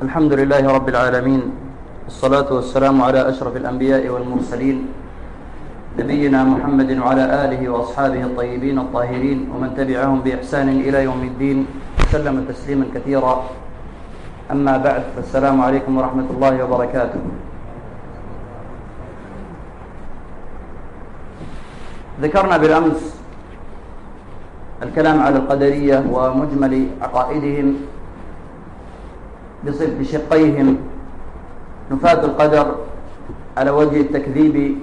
الحمد لله رب العالمين، والصلاة والسلام على أشرف الأنبياء والمرسلين نبينا محمد وعلى آله وأصحابه الطيبين الطاهرين ومن تبعهم بإحسان إلى يوم الدين وسلم تسليما كثيرا. أما بعد، فالسلام عليكم ورحمة الله وبركاته. ذكرنا بالأمس الكلام على القدرية ومجمل عقائدهم بشقيهم: نفاة القدر على وجه التكذيب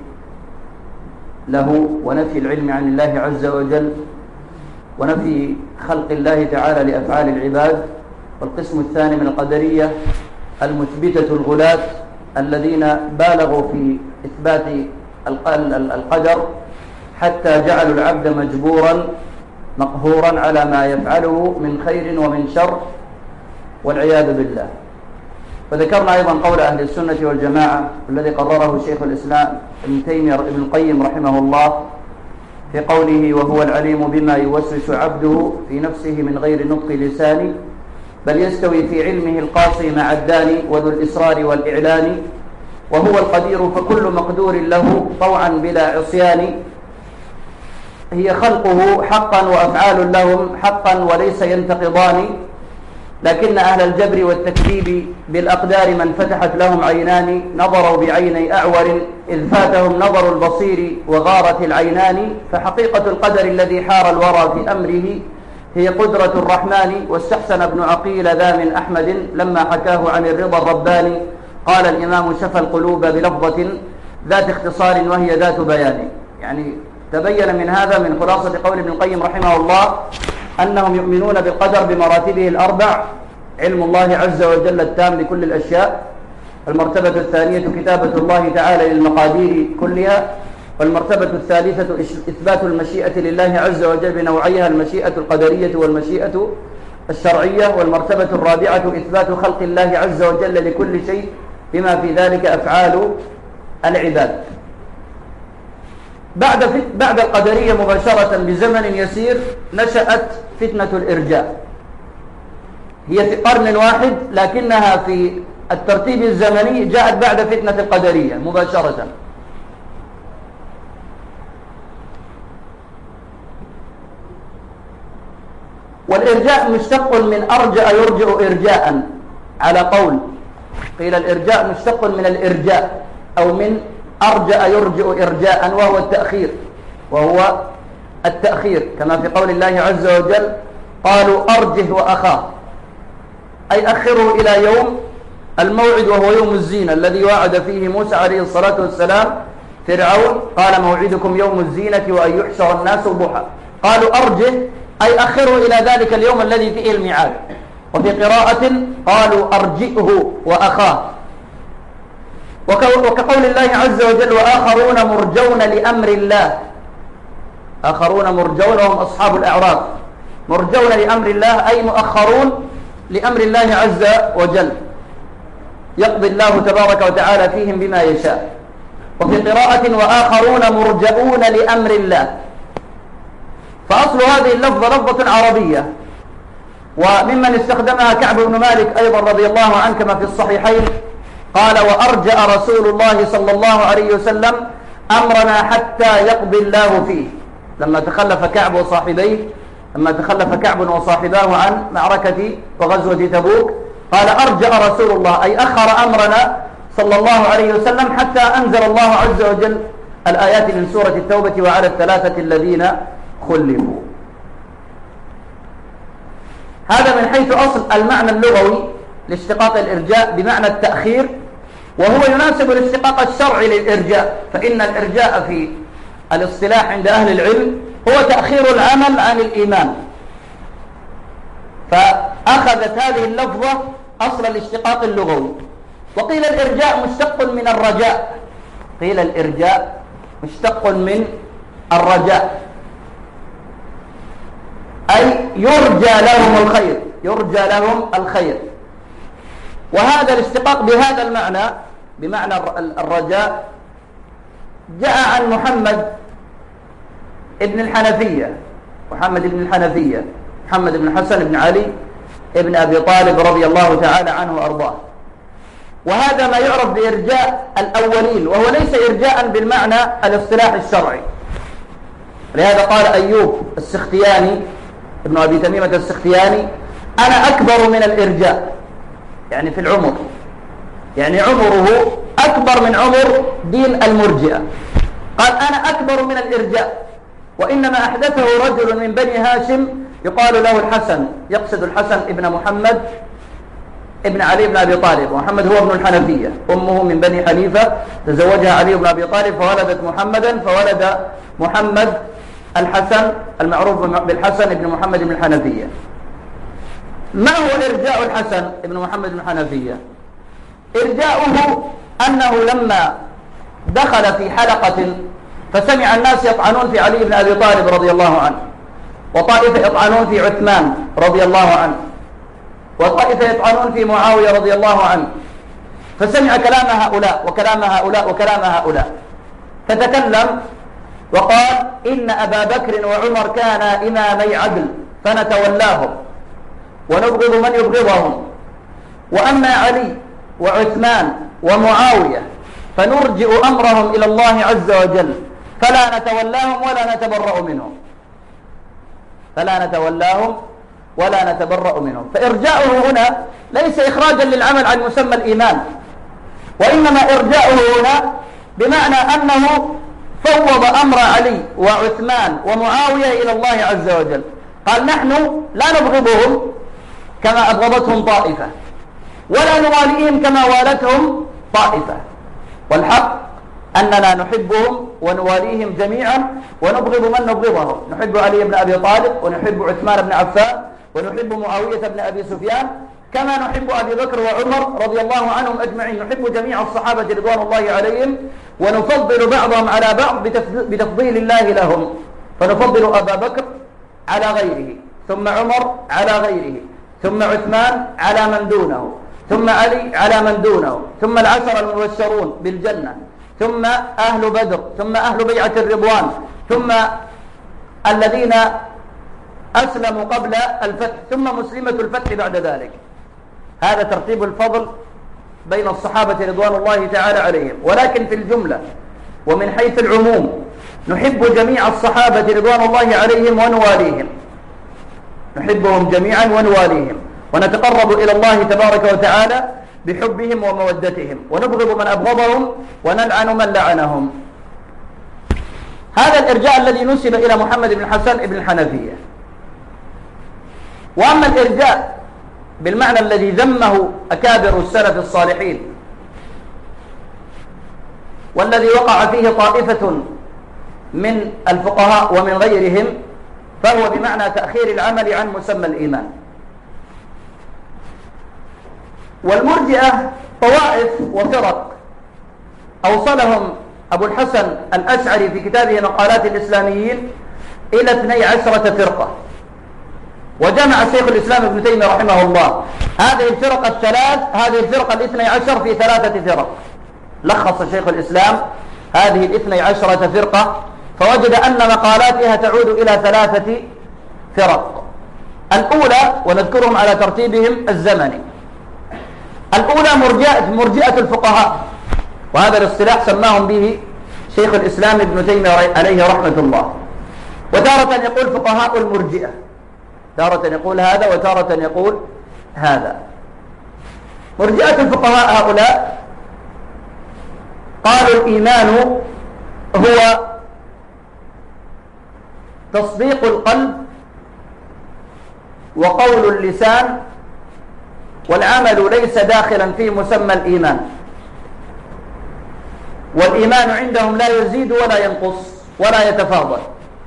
له ونفي العلم عن الله عز وجل ونفي خلق الله تعالى لأفعال العباد. والقسم الثاني من القدرية المثبتة الغلاة الذين بالغوا في إثبات القدر حتى جعلوا العبد مجبورا مقهورا على ما يفعله من خير ومن شر والعياذ بالله. وذكرنا أيضا قول أهل السنة والجماعة الذي قرره شيخ الإسلام ابن تيمية ابن القيم رحمه الله في قوله: وهو العليم بما يوسوس عبده في نفسه من غير نطق لسانه، بل يستوي في علمه القاصي مع الداني وذو الإصرار والإعلان، وهو القدير فكل مقدور له طوعا بلا عصيان، هي خلقه حقا وأفعال لهم حقا وليس ينتقضان، لكن أهل الجبر والتكذيب بالأقدار من فتحت لهم عينان نظروا بعيني أعور إذ فاتهم نظر البصير وغارت العينان، فحقيقة القدر الذي حار الورى في أمره هي قدرة الرحمن. واستحسن ابن عقيل ذا من أحمد لما حكاه عن الرضا الرباني، قال الإمام: شفى القلوب بلفظة ذات اختصار وهي ذات بيان. يعني تبين من هذا من خلاصة قول ابن القيم رحمه الله أنهم يؤمنون بالقدر بمراتبه الأربع: علم الله عز وجل التام بكل الأشياء، المرتبة الثانية كتابة الله تعالى للمقادير كلها، والمرتبة الثالثة إثبات المشيئة لله عز وجل بنوعيها: المشيئة القدرية والمشيئة الشرعية، والمرتبة الرابعة إثبات خلق الله عز وجل لكل شيء بما في ذلك أفعال العباد. بعد القدرية مباشرة بزمن يسير نشأت فتنة الإرجاء، هي في قرن واحد لكنها في الترتيب الزمني جاءت بعد فتنة القدرية مباشرة. والإرجاء مشتق من أرجأ يرجع إرجاء على قول، قيل الإرجاء مشتق من الإرجاء أو من أرجأ يرجع إرجاء، وهو التأخير كما في قول الله عز وجل: قالوا أرجه وأخاه، أي أخره إلى يوم الموعد وهو يوم الزينة الذي وعد فيه موسى عليه الصلاة والسلام فرعون، قال: موعدكم يوم الزينة وأن يحشر الناس ضحى. قالوا أرجه أي أخره إلى ذلك اليوم الذي فيه الميعاد. وفي قراءة قالوا أرجئه وأخاه. وكقول الله عز وجل: وآخرون مرجون لأمر الله، آخرون مرجون وهم أصحاب الأعراف، مرجون لأمر الله أي مؤخرون لأمر الله عز وجل، يقضي الله تبارك وتعالى فيهم بما يشاء. وفي قراءة: وآخرون مرجؤون لأمر الله. فأصل هذه اللفظة لفظة عربية، وممن استخدمها كعب بن مالك أيضا رضي الله عنه كما في الصحيحين، قال: وأرجأ رسول الله صلى الله عليه وسلم أمرنا حتى يقضي الله فيه، لما تخلف كعب وصاحباه عن معركة وغزوة تبوك، قال: أرجأ رسول الله أي أخر أمرنا صلى الله عليه وسلم حتى أنزل الله عز وجل الآيات من سورة التوبة: وعلى الثلاثة الذين خلفوا. هذا من حيث أصل المعنى اللغوي لاشتقاق الإرجاء بمعنى التأخير، وهو يناسب الاشتقاق الشرعي للإرجاء، فإن الإرجاء في الاصطلاح عند أهل العلم هو تأخير العمل عن الإيمان. فأخذت هذه اللفظة أصل الاشتقاق اللغوي. وقيل الإرجاء مشتق من الرجاء، قيل الإرجاء مشتق من الرجاء أي يرجى لهم الخير. وهذا الاشتقاق بهذا المعنى بمعنى الرجاء جاء عن محمد بن الحنفية، محمد بن الحسن بن علي ابن أبي طالب رضي الله تعالى عنه وأرضاه. وهذا ما يعرف بإرجاء الأولين، وهو ليس إرجاء بالمعنى الاصطلاحي الشرعي. لهذا قال أيوب السختياني ابن أبي تميمة السختياني: أنا أكبر من الإرجاء، يعني في العمر، يعني عمره أكبر من عمر دين المرجئة. قال: أنا أكبر من الإرجاء، وإنما أحدثه رجل من بني هاشم يقال له الحسن، يقصد الحسن ابن محمد ابن علي بن أبي طالب. محمد هو ابن الحنفية، أمه من بني حنيفة، تزوجها علي بن أبي طالب فولدت محمدا، فولد محمد الحسن المعروف بالحسن ابن محمد بن الحنفية. ما هو إرجاء الحسن ابن محمد بن الحنفية؟ إرجاؤه أنه لما دخل في حلقة فسمع الناس يطعنون في علي بن أبي طالب رضي الله عنه، وطائفة يطعنون في عثمان رضي الله عنه، وطائفة يطعنون في معاوية رضي الله عنه، فسمع كلام هؤلاء وكلام هؤلاء وكلام هؤلاء، فتكلم وقال: إن أبا بكر وعمر كانا إمامي عدل فنتولاهم ونبغض من يبغضهم، وأما علي وعثمان ومعاوية فنرجئ أمرهم إلى الله عز وجل، فلا نتولاهم ولا نتبرأ منهم، فلا نتولاهم ولا نتبرأ منهم. فإرجاؤه هنا ليس إخراجا للعمل عن مسمى الإيمان، وإنما إرجاؤه هنا بمعنى أنه فوض أمر علي وعثمان ومعاوية إلى الله عز وجل. قال: نحن لا نبغضهم كما أبغضتهم طائفة، ولا نواليهم كما والتهم طائفة، والحق أننا نحبهم ونواليهم جميعا ونبغض من نبغضهم. نحب علي بن أبي طالب، ونحب عثمان بن عفان، ونحب معاوية بن أبي سفيان، كما نحب أبي بكر وعمر رضي الله عنهم أجمعين. نحب جميع الصحابة رضوان الله عليهم، ونفضل بعضهم على بعض بتفضيل الله لهم، فنفضل أبا بكر على غيره، ثم عمر على غيره، ثم عثمان على من دونه، ثم علي على من دونه، ثم العشر المبشرون بالجنة، ثم أهل بدر، ثم أهل بيعة الرضوان، ثم الذين أسلموا قبل الفتح، ثم مسلمة الفتح بعد ذلك. هذا ترتيب الفضل بين الصحابة رضوان الله تعالى عليهم. ولكن في الجملة ومن حيث العموم نحب جميع الصحابة رضوان الله عليهم ونواليهم، نحبهم جميعا ونواليهم، ونتقرب إلى الله تبارك وتعالى بحبهم ومودتهم، ونبغض من أبغضهم ونلعن من لعنهم. هذا الإرجاء الذي نسب إلى محمد بن الحسن بن الحنفية. وأما الإرجاء بالمعنى الذي ذمه أكابر السلف الصالحين، والذي وقع فيه طائفة من الفقهاء ومن غيرهم، فهو بمعنى تأخير العمل عن مسمى الإيمان. والمرجئة طوائف وفرق أوصلهم أبو الحسن الأشعري في كتابه مقالات الإسلاميين إلى 12 فرقة. وجمع شيخ الإسلام ابن تيمية رحمه الله هذه الفرق الثلاث، هذه الفرقة 12 في 3 فرق. لخص شيخ الإسلام هذه 12 فرقة، فوجد أن مقالاتها تعود إلى 3 فرق. الأولى، ونذكرهم على ترتيبهم الزمني، الأولى مرجئة الفقهاء، وهذا الاصطلاح سماهم به شيخ الإسلام ابن تيمية عليه رحمة الله. وتارة يقول فقهاء المرجئة، تارة يقول هذا وتارة يقول هذا. مرجئة الفقهاء هؤلاء قالوا الإيمان هو تصديق القلب وقول اللسان، والعمل ليس داخلا في مسمى الإيمان، والإيمان عندهم لا يزيد ولا ينقص ولا يتفاضل.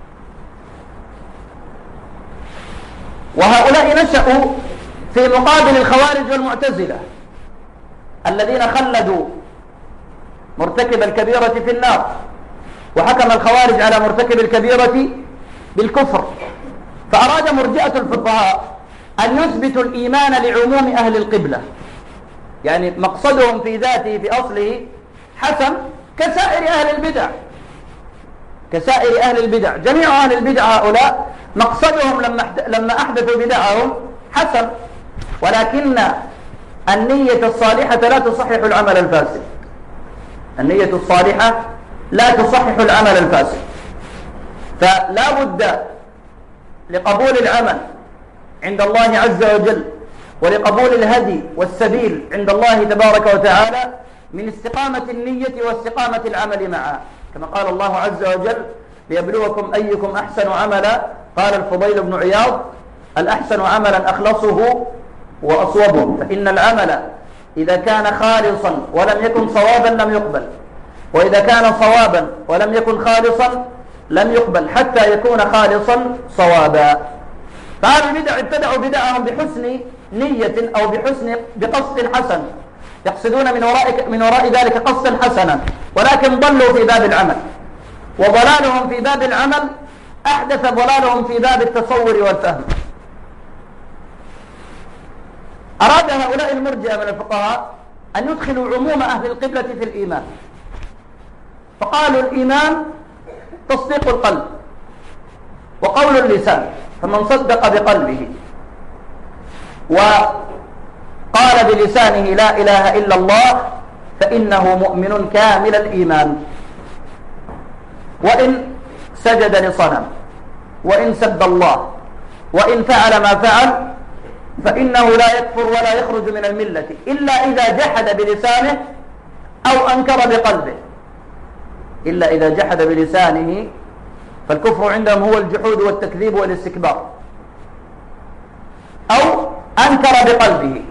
وهؤلاء نشأوا في مقابل الخوارج والمعتزلة الذين خلدوا مرتكب الكبيرة في النار، وحكم الخوارج على مرتكب الكبيرة بالكفر. فأراد مرجئة الفقهاء أن يثبتوا الإيمان لعموم أهل القبلة، يعني مقصدهم في ذاته في أصله حسن كسائر أهل البدع، كسائر أهل البدع. جميع أهل البدع هؤلاء مقصدهم لما أحدثوا بدعهم حسن، ولكن النية الصالحة لا تصحح العمل الفاسد. النية الصالحة لا تصحح العمل الفاسد. فلا بد لقبول العمل عند الله عز وجل ولقبول الهدي والسبيل عند الله تبارك وتعالى من استقامة النية واستقامة العمل معها، كما قال الله عز وجل: ليبلوكم أيكم أحسن عملا. قال الفضيل بن عياض: الأحسن عملا أخلصه وأصوبه، فإن العمل إذا كان خالصا ولم يكن صوابا لم يقبل، وإذا كان صوابا ولم يكن خالصا لم يقبل حتى يكون خالصا صوابا. فهذه البدع ابتدعوا بدعهم بحسن نية أو بقصد حسن، يقصدون من وراء ذلك قصدا حسنا، ولكن ضلوا في باب العمل، وضلالهم في باب العمل أحدث ضلالهم في باب التصور والفهم. أراد هؤلاء المرجئة من الفقهاء أن يدخلوا عموم أهل القبلة في الإيمان، فقالوا الإيمان تصديق القلب وقول اللسان، فمن صدق بقلبه وقال بلسانه لا إله إلا الله فإنه مؤمن كامل الإيمان، وإن سجد لصنم وإن سب الله وإن فعل ما فعل فإنه لا يكفر ولا يخرج من الملة إلا إذا جحد بلسانه أو أنكر بقلبه. إلا إذا جحد بلسانه، فالكفر عندهم هو الجحود والتكذيب والاستكبار، أو أنكر بقلبه.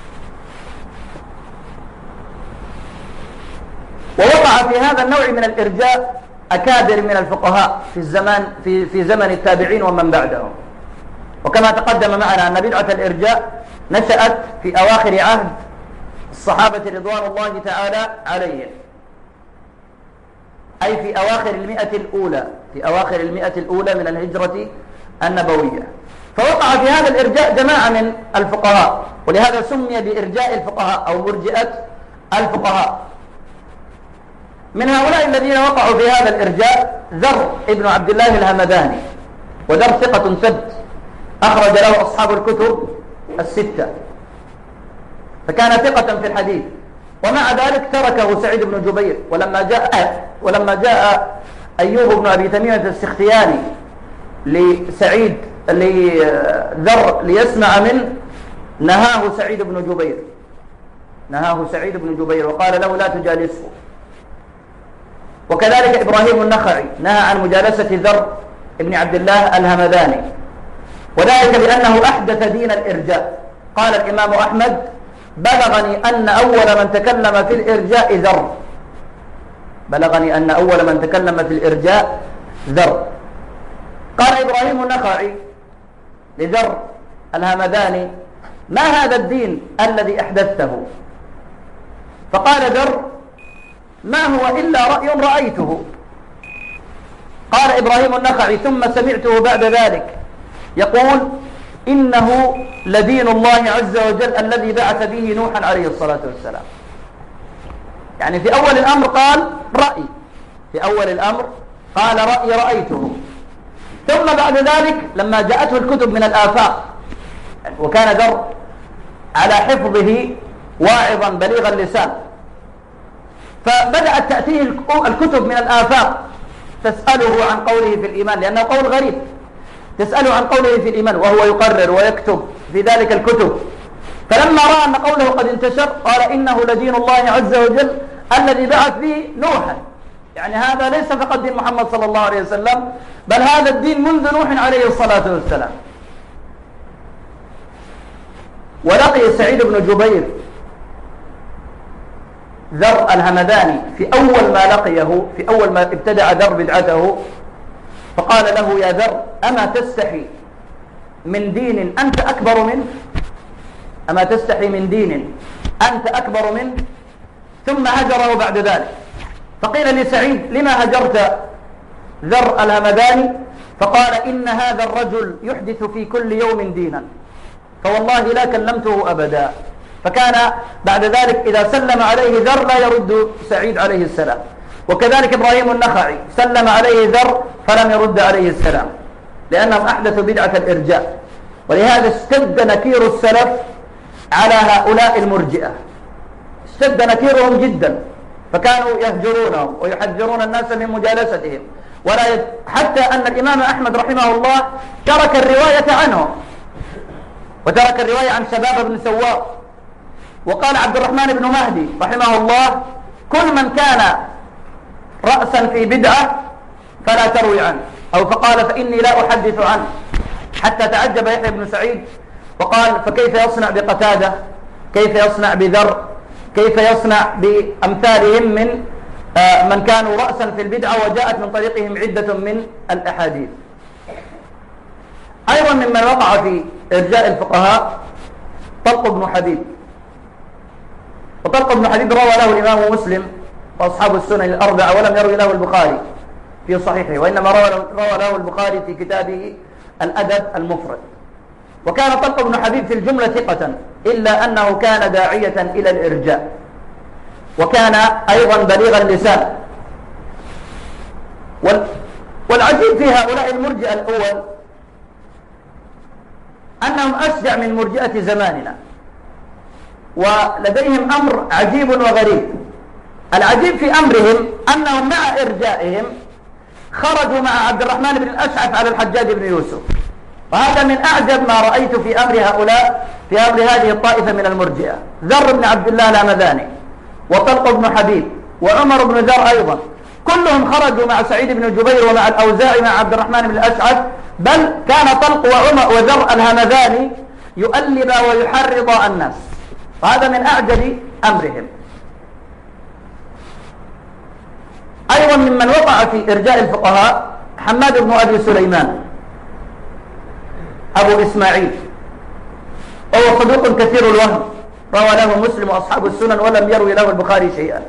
ووقع في هذا النوع من الإرجاء أكابر من الفقهاء في زمن التابعين ومن بعدهم. وكما تقدم معنا أن بدعة الإرجاء نشأت في أواخر عهد الصحابة رضوان الله تعالى عليهم، أي في أواخر المئة الأولى من الهجرة النبوية. فوقع في هذا الإرجاء جماعة من الفقهاء، ولهذا سمي بإرجاء الفقهاء أو مرجئة الفقهاء. من هؤلاء الذين وقعوا في هذا الإرجاء ذر ابن عبد الله الهمداني، وذر ثقة ثبت أخرج له أصحاب الكتب الستة، فكان ثقة في الحديث. ومع ذلك تركه سعيد بن جبير، ولما جاء أيوب بن أبي تميمة السختياني لذر ليسمع منه نهاه سعيد بن جبير وقال له لا تجالسه. وكذلك إبراهيم النخعي نهى عن مجالسة ذر ابن عبد الله الهمداني، وذلك لأنه أحدث دين الإرجاء. قال الإمام أحمد: بلغني أن أول من تكلم في الإرجاء ذر. قال إبراهيم النخعي لذر الهمداني: ما هذا الدين الذي أحدثته؟ فقال ذر: ما هو إلا رأي رأيته. قال إبراهيم النخعي: ثم سمعته بعد ذلك يقول: إنه لدين الله عز وجل الذي بعث به نوحا عليه الصلاة والسلام. يعني في أول الأمر قال رأي رأيته، ثم بعد ذلك لما جاءته الكتب من الآفاق، وكان ذر على حفظه واعظا بليغ اللسان، فبدأت تأتيه الكتب من الآفاق تسأله عن قوله في الإيمان، لأنه قول غريب، تسأله عن قوله في الإيمان وهو يقرر ويكتب في ذلك الكتب. فلما رأى أن قوله قد انتشر قال: إنه لدين الله عز وجل الذي بعث به نوحا. يعني هذا ليس فقط دين محمد صلى الله عليه وسلم، بل هذا الدين منذ نوح عليه الصلاة والسلام. ولقي سعيد بن جبير ذر الهمداني في أول ما ابتدع ذر بدعته، فقال له: يا ذر، أما تستحي من دين أنت أكبر منه؟ ثم هجره بعد ذلك. فقيل لسعيد: لما هجرت ذر الهمداني؟ فقال: إن هذا الرجل يحدث في كل يوم دينا، فوالله لا كلمته أبدا. فكان بعد ذلك إذا سلم عليه ذر لا يرد سعيد عليه السلام. وكذلك إبراهيم النخعي سلم عليه ذر فلم يرد عليه السلام، لأنهم أحدثوا بدعة الإرجاء. ولهذا اشتد نكير السلف على هؤلاء المرجئة، اشتد نكيرهم جدا، فكانوا يهجرونهم ويحذرون الناس من مجالستهم، حتى أن الإمام أحمد رحمه الله ترك الرواية عنهم، وترك الرواية عن شباب بن سوار. وقال عبد الرحمن بن مهدي رحمه الله: كل من كان رأسا في بدعة فلا تروي عنه، أو فقال: فإني لا أحدث عنه. حتى تعجب يحيى بن سعيد وقال: فكيف يصنع بقتادة؟ كيف يصنع بذر؟ كيف يصنع بأمثالهم من كانوا رأسا في البدعة وجاءت من طريقهم عدة من الأحاديث. أيضا ممن وقع في إرجاء الفقهاء طلق بن حبيب. وطلق بن حبيب روى له الإمام مسلم وأصحاب السنن الأربعة، ولم يروي له البخاري في صحيحه، وإنما روى له البخاري في كتابه الأدب المفرد. وكان طلق بن حبيب في الجملة ثقة، إلا أنه كان داعية إلى الإرجاء، وكان أيضا بليغ اللسان. والعجيب في هؤلاء المرجئة الأول أنهم أشجع من مرجئة زماننا، ولديهم أمر عجيب وغريب. العجيب في أمرهم أنهم مع إرجائهم خرجوا مع عبد الرحمن بن الأشعث على الحجاج بن يوسف، وهذا من أعجب ما رأيت في أمر هؤلاء، في أمر هذه الطائفة من المرجئة. ذر بن عبد الله الهمذاني، وطلق بن حبيب، وعمر بن ذر أيضا، كلهم خرجوا مع سعيد بن جبير ومع الأوزاعي مع عبد الرحمن بن الأشعث، بل كان طلق وعمر وذر الهمذاني يؤلب ويحرض الناس، وهذا من أعجب أمرهم. أيضا ممن وقع في إرجاء الفقهاء حماد بن أبي سليمان أبو إسماعيل، وهو صدوق كثير الوهم، روى له مسلم وأصحاب السنن، ولم يروي له البخاري شيئا.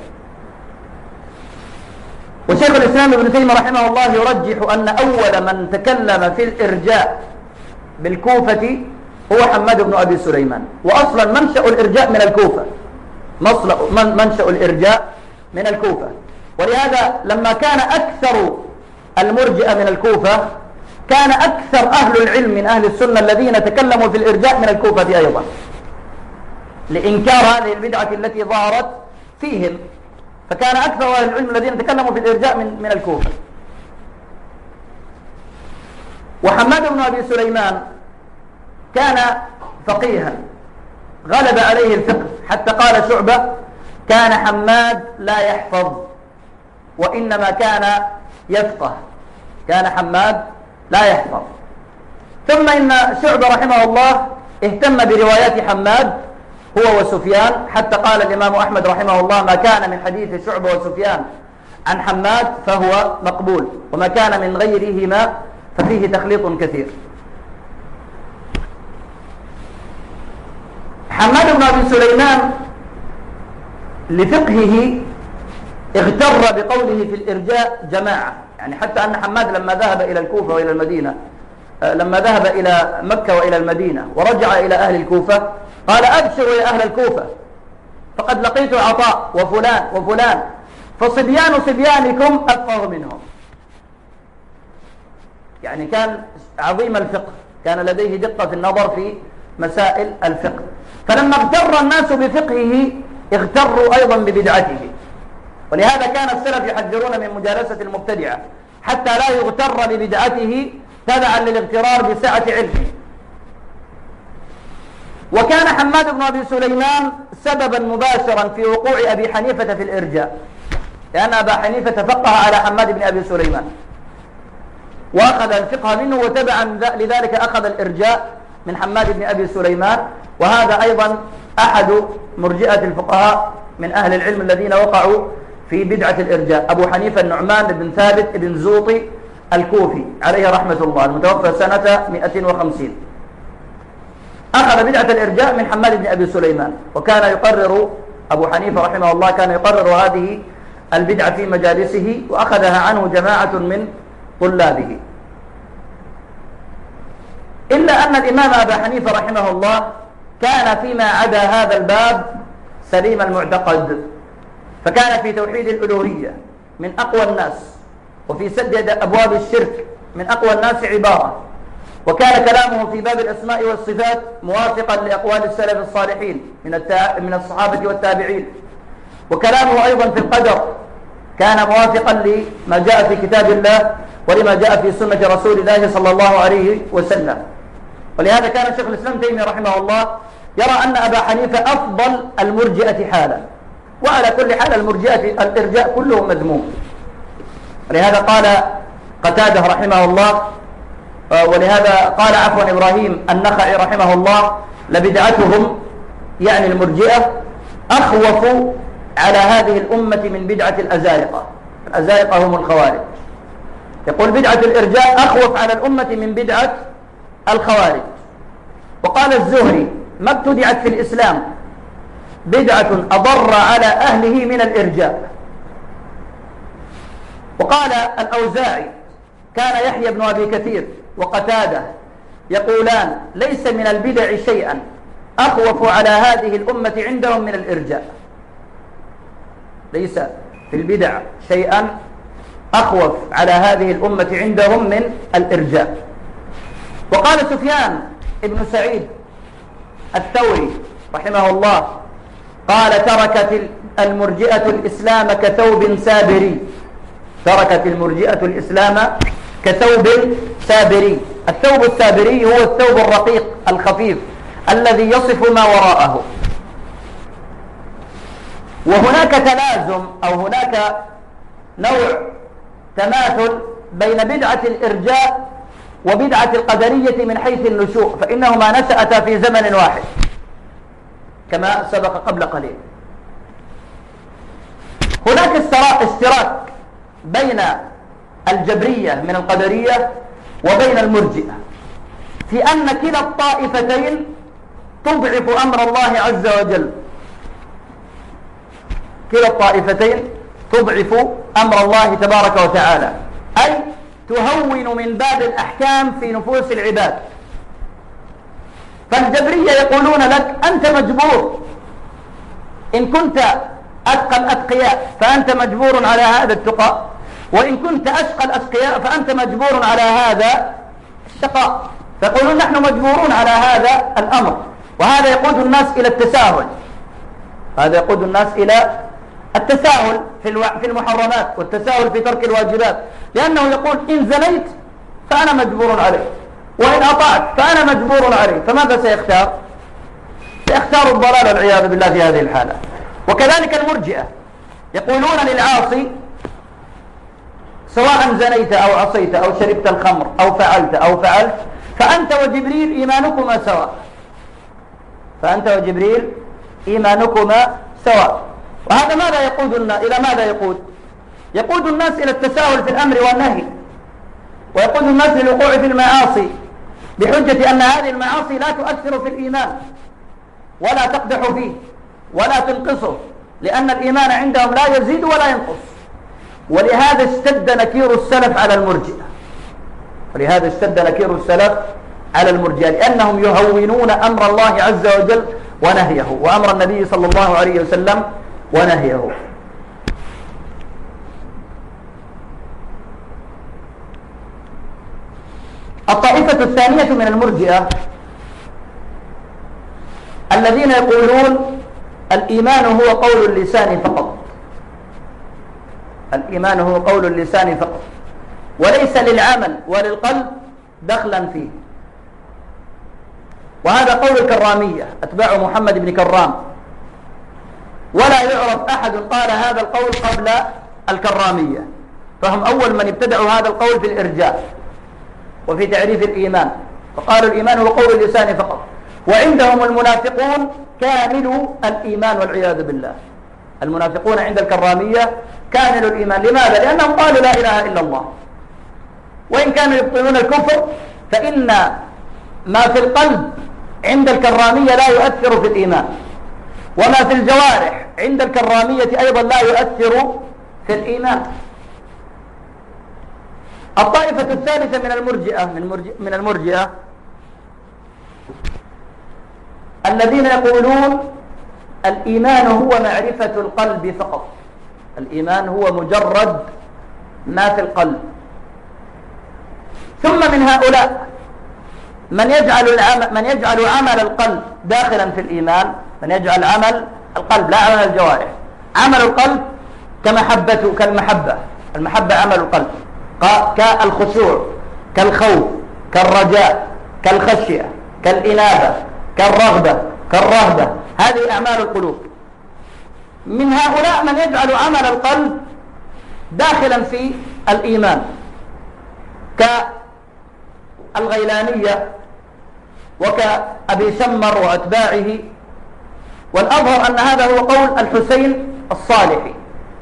وشيخ الإسلام ابن تيمية رحمه الله يرجح أن أول من تكلم في الإرجاء بالكوفة هو حماد بن أبي سليمان، وأصلا منشأ الإرجاء من الكوفة، منشأ الإرجاء من الكوفة. ولهذا لما كان أكثر المرجئة من الكوفة، كان أكثر أهل العلم من أهل السنة الذين تكلموا في الإرجاء من الكوفة أيضا، لإنكار هذه البدعة التي ظهرت فيهم، فكان أكثر أهل العلم الذين تكلموا في الإرجاء من الكوفة. وحماد بن أبي سليمان كان فقيها غلب عليه الفقه، حتى قال شعبة: كان حماد لا يحفظ وإنما كان يفقه. كان حماد لا يحفظ. ثم إن شعبة رحمه الله اهتم بروايات حماد هو وسفيان، حتى قال الإمام أحمد رحمه الله: ما كان من حديث شعبة وسفيان عن حماد فهو مقبول، وما كان من غيرهما ففيه تخليط كثير. حماد بن أبي سليمان لفقهه اغتر بقوله في الإرجاء جماعة، يعني حتى أن حماد لما ذهب إلى الكوفة وإلى المدينة، لما ذهب إلى مكة وإلى المدينة ورجع إلى أهل الكوفة قال: أبشروا يا أهل الكوفة، فقد لقيت عطاء وفلان وفلان، فصبيان صبيانكم أفقه منهم. يعني كان عظيم الفقه، كان لديه دقة في النظر في مسائل الفقه. فلما اغتر الناس بفقهه اغتروا أيضا ببدعته، ولهذا كان السلف يحذرون من مجالسة المبتدعة حتى لا يغتر ببدعته تبعا للاغترار بسعة علمه. وكان حماد بن أبي سليمان سببا مباشرا في وقوع أبي حنيفة في الإرجاء، لأن أبا حنيفة فقه على حماد بن أبي سليمان وأخذ الفقه منه، وتبعا لذلك أخذ الإرجاء من حماد بن أبي سليمان. وهذا أيضا أحد مرجئة الفقهاء من أهل العلم الذين وقعوا في بدعة الإرجاء، أبو حنيفة النعمان بن ثابت بن زوطي الكوفي عليه رحمة الله، المتوفى سنة 150. أخذ بدعة الإرجاء من حماد بن أبي سليمان، وكان يقرر أبو حنيفة رحمه الله كان يقرر هذه البدعة في مجالسه، وأخذها عنه جماعة من طلابه. إلا أن الإمام أبا حنيفة رحمه الله كان فيما عدا هذا الباب سليم المعتقد، فكان في توحيد الألوهية من أقوى الناس، وفي سد أبواب الشرك من أقوى الناس عبارة، وكان كلامه في باب الأسماء والصفات موافقا لأقوال السلف الصالحين من الصحابة والتابعين، وكلامه أيضا في القدر كان موافقا لما جاء في كتاب الله ولما جاء في سنة رسول الله صلى الله عليه وسلم. ولهذا كان شيخ الإسلام تيمية رحمه الله يرى أن أبا حنيفة أفضل المرجئة حالا، وعلى كل حال الإرجاء كله مذموم. ولهذا قال قتادة رحمه الله، ولهذا قال عفوا إبراهيم النخعي رحمه الله: لبدعتهم يعني المرجئة أخوف على هذه الأمة من بدعة الأزارقة. الأزارقة هم الخوارج. يقول بدعة الإرجاء أخوف على الأمة من بدعة الخوارج. وقال الزهري: ما ابتدعت في الإسلام بدعة أضر على أهله من الإرجاء. وقال الأوزاعي: كان يحيى بن أبي كثير وقتادة يقولان: ليس من البدع شيئا أخوف على هذه الأمة عندهم من الإرجاء. ليس في البدع شيئا أخوف على هذه الأمة عندهم من الإرجاء. وقال سفيان ابن سعيد الثوري رحمه الله: قال: تركت المرجئة الإسلام كثوب سابري. تركت المرجئة الإسلام كثوب سابري. الثوب السابري هو الثوب الرقيق الخفيف الذي يصف ما وراءه. وهناك تلازم أو هناك نوع تماثل بين بدعة الإرجاء وبدعة القدرية من حيث النشوء، فإنهما نشأتا في زمن واحد كما سبق قبل قليل. هناك اشتراك بين الجبرية من القدرية وبين المرجئة في أن كلا الطائفتين تضعف أمر الله عز وجل. كلا الطائفتين تضعف أمر الله تبارك وتعالى، أي تهون من باب الأحكام في نفوس العباد. فالجبرية يقولون لك: أنت مجبور، إن كنت أتقى الأتقياء فأنت مجبور على هذا التقى، وإن كنت أشقى الأشقياء فأنت مجبور على هذا الشقاء. فيقولون: نحن مجبورون على هذا الأمر. وهذا يقود الناس إلى التساهل. هذا يقود الناس إلى التساهل في المحرمات والتساهل في ترك الواجبات، لأنه يقول: إن زنيت فأنا مجبور عليه، وإن أطعت فأنا مجبور عليه. فماذا سيختار؟ سيختار الضلال والعياذ بالله في هذه الحالة. وكذلك المرجئة يقولون للعاصي: سواء زنيت أو عصيت أو شربت الخمر أو فعلت فأنت وجبريل إيمانكما سواء. فأنت وجبريل إيمانكما سواء. وهذا ماذا يقودنا إلى ماذا يقود الناس إلى التساهل في الأمر والنهي، ويقود الناس للوقوع في المعاصي بحجة أن هذه المعاصي لا تؤثر في الإيمان ولا تقدح فيه ولا تنقصه، لأن الإيمان عندهم لا يزيد ولا ينقص. ولهذا اشتد نكير السلف على المرجئة. ولهذا اشتد نكير السلف على المرجئة، لأنهم يهونون أمر الله عز وجل ونهيه، وأمر النبي صلى الله عليه وسلم ونهيه. الطائفة الثانية من المرجئة الذين يقولون: الإيمان هو قول اللسان فقط. الإيمان هو قول اللسان فقط، وليس للعمل وللقلب دخلا فيه. وهذا قول الكرامية أتباع محمد بن كرام، ولا يعرف أحد قال هذا القول قبل الكرامية، فهم أول من ابتدعوا هذا القول في الإرجاء وفي تعريف الإيمان، فقالوا الإيمان هو قول اللسان فقط. وعندهم المنافقون كامل الإيمان والعياذ بالله. المنافقون عند الكرامية كامل الإيمان. لماذا؟ لأنهم قالوا لا إله إلا الله، وإن كانوا يبطلون الكفر فإن ما في القلب عند الكرامية لا يؤثر في الإيمان، وما في الجوارح عند الكرامية أيضا لا يؤثر في الإيمان. الطائفة الثالثة من المرجئة الذين يقولون: الإيمان هو معرفة القلب فقط. الإيمان هو مجرد ما في القلب. ثم من هؤلاء من يجعل عمل القلب داخلا في الإيمان، من يجعل عمل القلب لا عمل الجوارح. عمل القلب كالمحبة، المحبة عمل القلب، كالخشوع، كالخوف، كالرجاء، كالخشية، كالإنابة، كالرغبة، كالرهبة، هذه أعمال القلوب. من هؤلاء من يجعل عمل القلب داخلا في الإيمان كالغيلانية وكأبي سمر وأتباعه، والأظهر أن هذا هو قول الحسين الصالحي.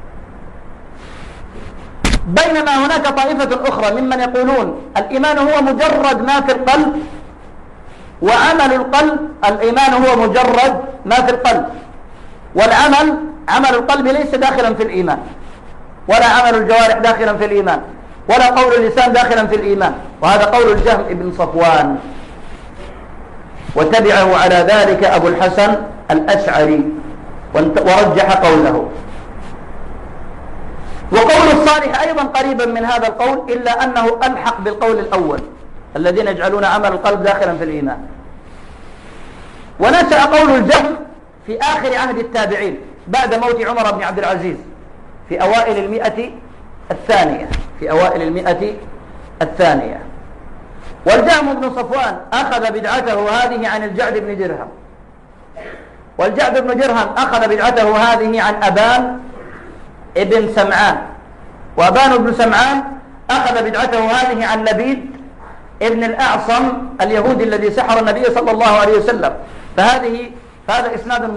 بينما هناك طائفة أخرى ممن يقولون الإيمان هو مجرد ما في القلب، وعمل القلب الإيمان هو مجرد ما في القلب، والعمل عمل القلب ليس داخلا في الإيمان، ولا عمل الجوارح داخلا في الإيمان، ولا قول اللسان داخلا في الإيمان. وهذا قول الجهم بن صفوان، وتبعه على ذلك أبو الحسن الأشعري ورجح قوله. وقول الصالح أيضا قريبا من هذا القول، إلا أنه ألحق بالقول الأول الذين يجعلون عمل القلب داخلا في الإيمان. ونشأ قول الجهم في آخر عهد التابعين بعد موت عمر بن عبد العزيز في أوائل المئة الثانية. والجهم بن صفوان أخذ بدعته هذه عن الجعد بن درهم، والجعد بن درهم أخذ بدعته هذه عن أبان ابن سمعان، وأبان بن سمعان أخذ بدعته هذه عن لبيد ابن الأعصم اليهودي الذي سحر النبي صلى الله عليه وسلم. فهذا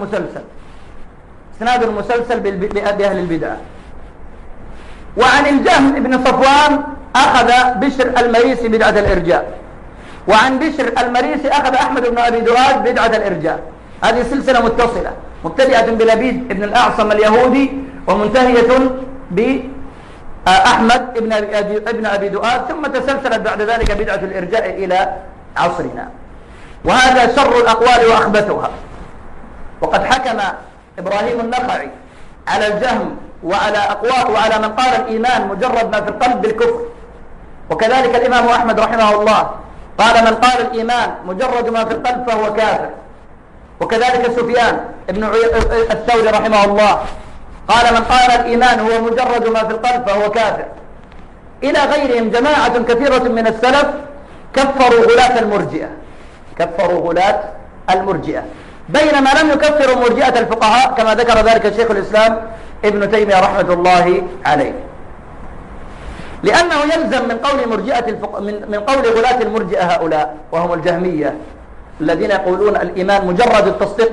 إسناد مسلسل بأهل البدعة. وعن الجهم بن صفوان أخذ بشر المريسي بدعة الإرجاء، وعن بشر المريسي أخذ أحمد بن أبي دؤاد بدعة الإرجاء. هذه سلسلة متصلة مبتدئة بلبيد بن الأعصم اليهودي ومنتهية بأحمد بن أبي دؤاد، ثم تسلسلت بعد ذلك بدعة الإرجاء إلى عصرنا. وهذا شر الأقوال وأخبثها. وقد حكم إبراهيم النخعي على الجهم وعلى من قال الإيمان مجرد ما في القلب بالكفر، وكذلك الإمام أحمد رحمه الله قال من قال الإيمان مجرد ما في القلب فهو كافر، وكذلك سفيان بن الثوري رحمه الله قال من قال الإيمان هو مجرد ما في القلب فهو كافر، إلى غيرهم جماعة كثيرة من السلف كفروا غلاة المرجئة، بينما لم يكفروا مرجئة الفقهاء كما ذكر ذلك شيخ الإسلام ابن تيمية رحمة الله عليه. لأنه يلزم من قول غلاة المرجئة هؤلاء وهم الجهمية الذين يقولون الإيمان مجرد التصديق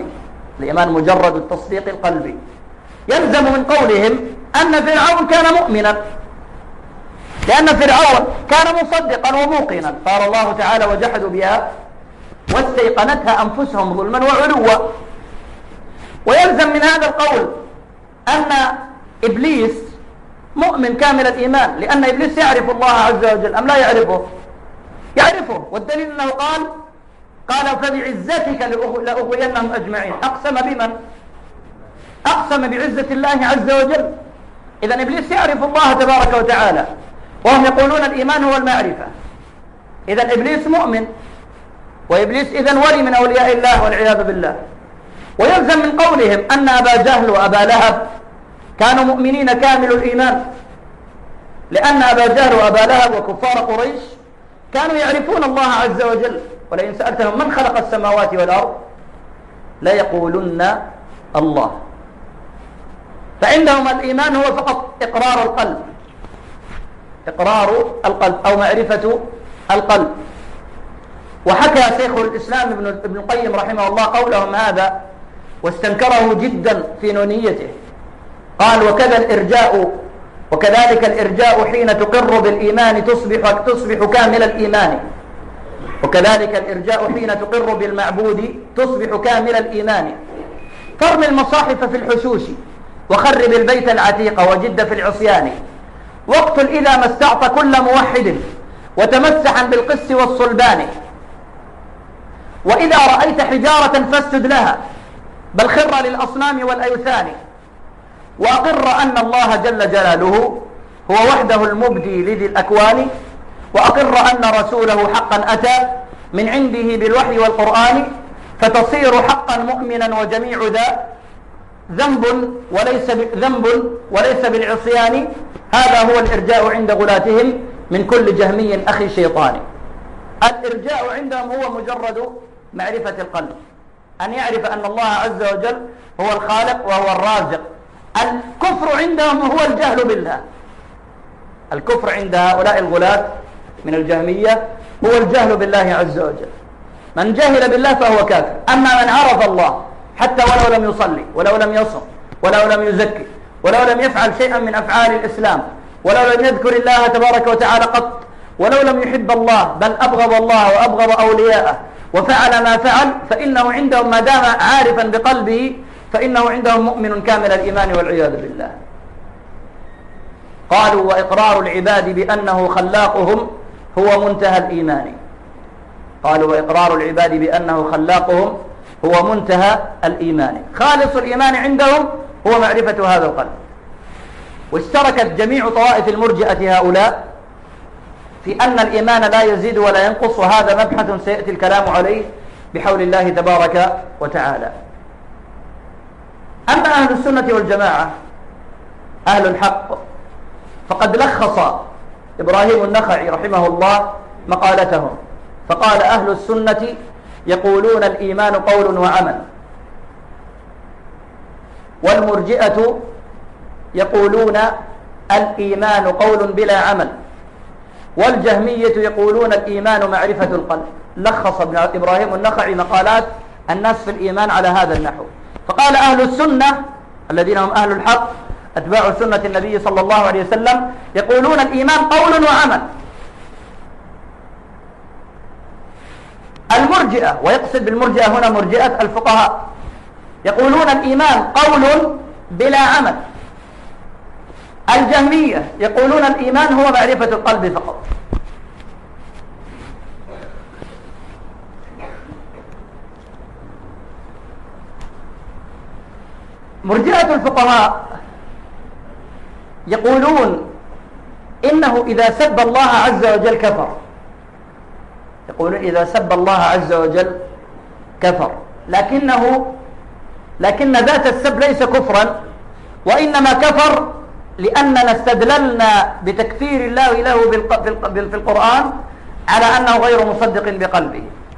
القلبي، يلزم من قولهم أن فرعون كان مؤمنا، لأن فرعون كان مصدقا وموقنا، قال الله تعالى وجحدوا بها واستيقنتها أنفسهم ظلما وعلوا. ويلزم من هذا القول أن إبليس مؤمن كامل الإيمان، لأن إبليس يعرف الله عز وجل أم لا يعرفه؟ والدليل أنه قال فبعزتك لأغوينهم أجمعين. أقسم بمن؟ أقسم بعزة الله عز وجل. إذن إبليس يعرف الله تبارك وتعالى، وهم يقولون الإيمان هو المعرفة. إذن إبليس مؤمن، وإبليس إذن ولي من أولياء الله والعياذ بالله. ويلزم من قولهم أن أبا جهل وأبا لهب كانوا مؤمنين كامل الإيمان، لأن أبا جهل وأبا لهب وكفار قريش كانوا يعرفون الله عز وجل، ولئن سألتهم من خلق السماوات والأرض ليقولن الله. فعندهم الإيمان هو فقط إقرار القلب أو معرفة القلب. وحكى شيخ الإسلام ابن القيم رحمه الله قولهم هذا واستنكره جدا في نونيته، قال وكذلك الإرجاء حين تقر بالإيمان تصبح كامل الإيمان، وكذلك الإرجاء حين تقر بالمعبود تصبح كامل الإيمان. فرم المصاحف في الحشوش وخرب البيت العتيق وجد في العصيان، واقتل إذا ما استعطى كل موحد وتمسحا بالقس والصلبان، وإذا رأيت حجارة فاسجد لها بل خر للأصنام والأيثان، وأقر أن الله جل جلاله هو وحده المبدي لذي الأكوان، وأقر أن رسوله حقا أتى من عنده بالوحي والقرآن فتصير حقا مؤمنا، وجميع ذا ذنب وليس بالعصيان. هذا هو الإرجاء عند غلاتهم من كل جهمي أخي شيطاني. الإرجاء عندهم هو مجرد معرفة القلب، أن يعرف أن الله عز وجل هو الخالق وهو الرازق. الكفر عندهم هو الجهل بالله. الكفر عند هؤلاء الغلاة من الجهمية هو الجهل بالله عز وجل. من جهل بالله فهو كافر. أما من عرف الله حتى ولو لم يصلي ولو لم يصم ولو لم يزكي ولو لم يفعل شيئا من أفعال الإسلام ولو لم يذكر الله تبارك وتعالى قط ولو لم يحب الله بل أبغض الله وأبغض أولياءه وفعل ما فعل، فإنه عندهم ما دام عارفا بقلبه فإنه عندهم مؤمن كامل الإيمان والعياذ بالله. قالوا وإقرار العباد بأنه خلاقهم هو منتهى الإيمان. قالوا وإقرار العباد بأنه خلاقهم هو منتهى الإيمان. خالص الإيمان عندهم هو معرفة هذا القلب. واشتركت جميع طوائف المرجئة هؤلاء في أن الإيمان لا يزيد ولا ينقص، وهذا مبحث سيأتي الكلام عليه بحول الله تبارك وتعالى. أما أهل السنة والجماعة أهل الحق فقد لخص إبراهيم النخعي رحمه الله مقالتهم فقال: أهل السنة يقولون الإيمان قول وعمل، والمرجئة يقولون الإيمان قول بلا عمل، والجهمية يقولون الإيمان معرفة القلب. لخص ابن إبراهيم النخعي مقالات الناس في الإيمان على هذا النحو. فقال: أهل السنة الذين هم أهل الحق أتباع سنة النبي صلى الله عليه وسلم يقولون الإيمان قول وعمل. المرجئة، ويقصد بالمرجئة هنا مرجئة الفقهاء، يقولون الإيمان قول بلا عمل. الجهمية يقولون الإيمان هو معرفة القلب فقط. مرجئة الفقهاء يقولون إنه إذا سب الله عز وجل كفر. يقولون إذا سب الله عز وجل كفر، لكن ذات السب ليس كفرا، وإنما كفر لأننا استدللنا بتكفير الله له في القرآن على أنه غير مصدق بقلبه.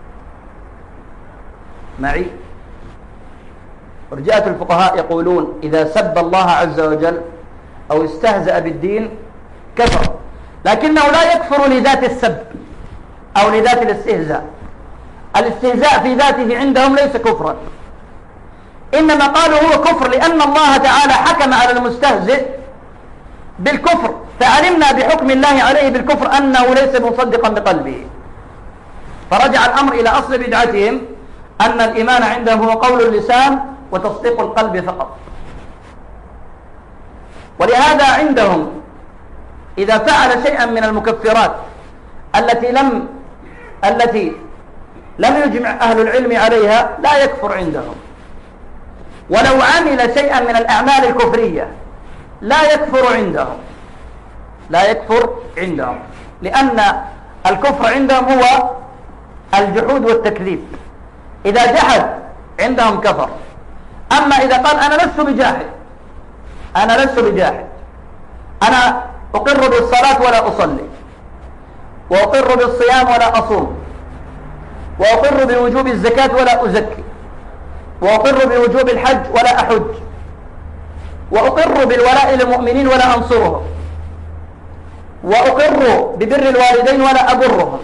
معي؟ مرجئة الفقهاء يقولون إذا سب الله عز وجل أو استهزأ بالدين كفر، لكنه لا يكفر لذات السب أو لذات الاستهزاء. الاستهزاء في ذاته عندهم ليس كفرا، إنما قالوا هو كفر لأن الله تعالى حكم على المستهزئ بالكفر، فعلمنا بحكم الله عليه بالكفر أنه ليس مصدقا بقلبه. فرجع الأمر إلى أصل بدعتهم أن الإيمان عندهم هو قول اللسان وتصديق القلب فقط. ولهذا عندهم إذا فعل شيئا من المكفرات التي لم يجمع أهل العلم عليها لا يكفر عندهم، ولو عمل شيئا من الأعمال الكفرية لا يكفر عندهم، لأن الكفر عندهم هو الجحود والتكذيب. إذا جحد عندهم كفر. أما إذا قال أنا لست بجاحد، أنا أقر بالصلاة ولا أصلي، وأقر بالصيام ولا أصوم، وأقر بوجوب الزكاة ولا أزكي، وأقر بوجوب الحج ولا أحج، وأقر بالولاء للمؤمنين ولا أنصرهم، وأقر ببر الوالدين ولا أبرهم،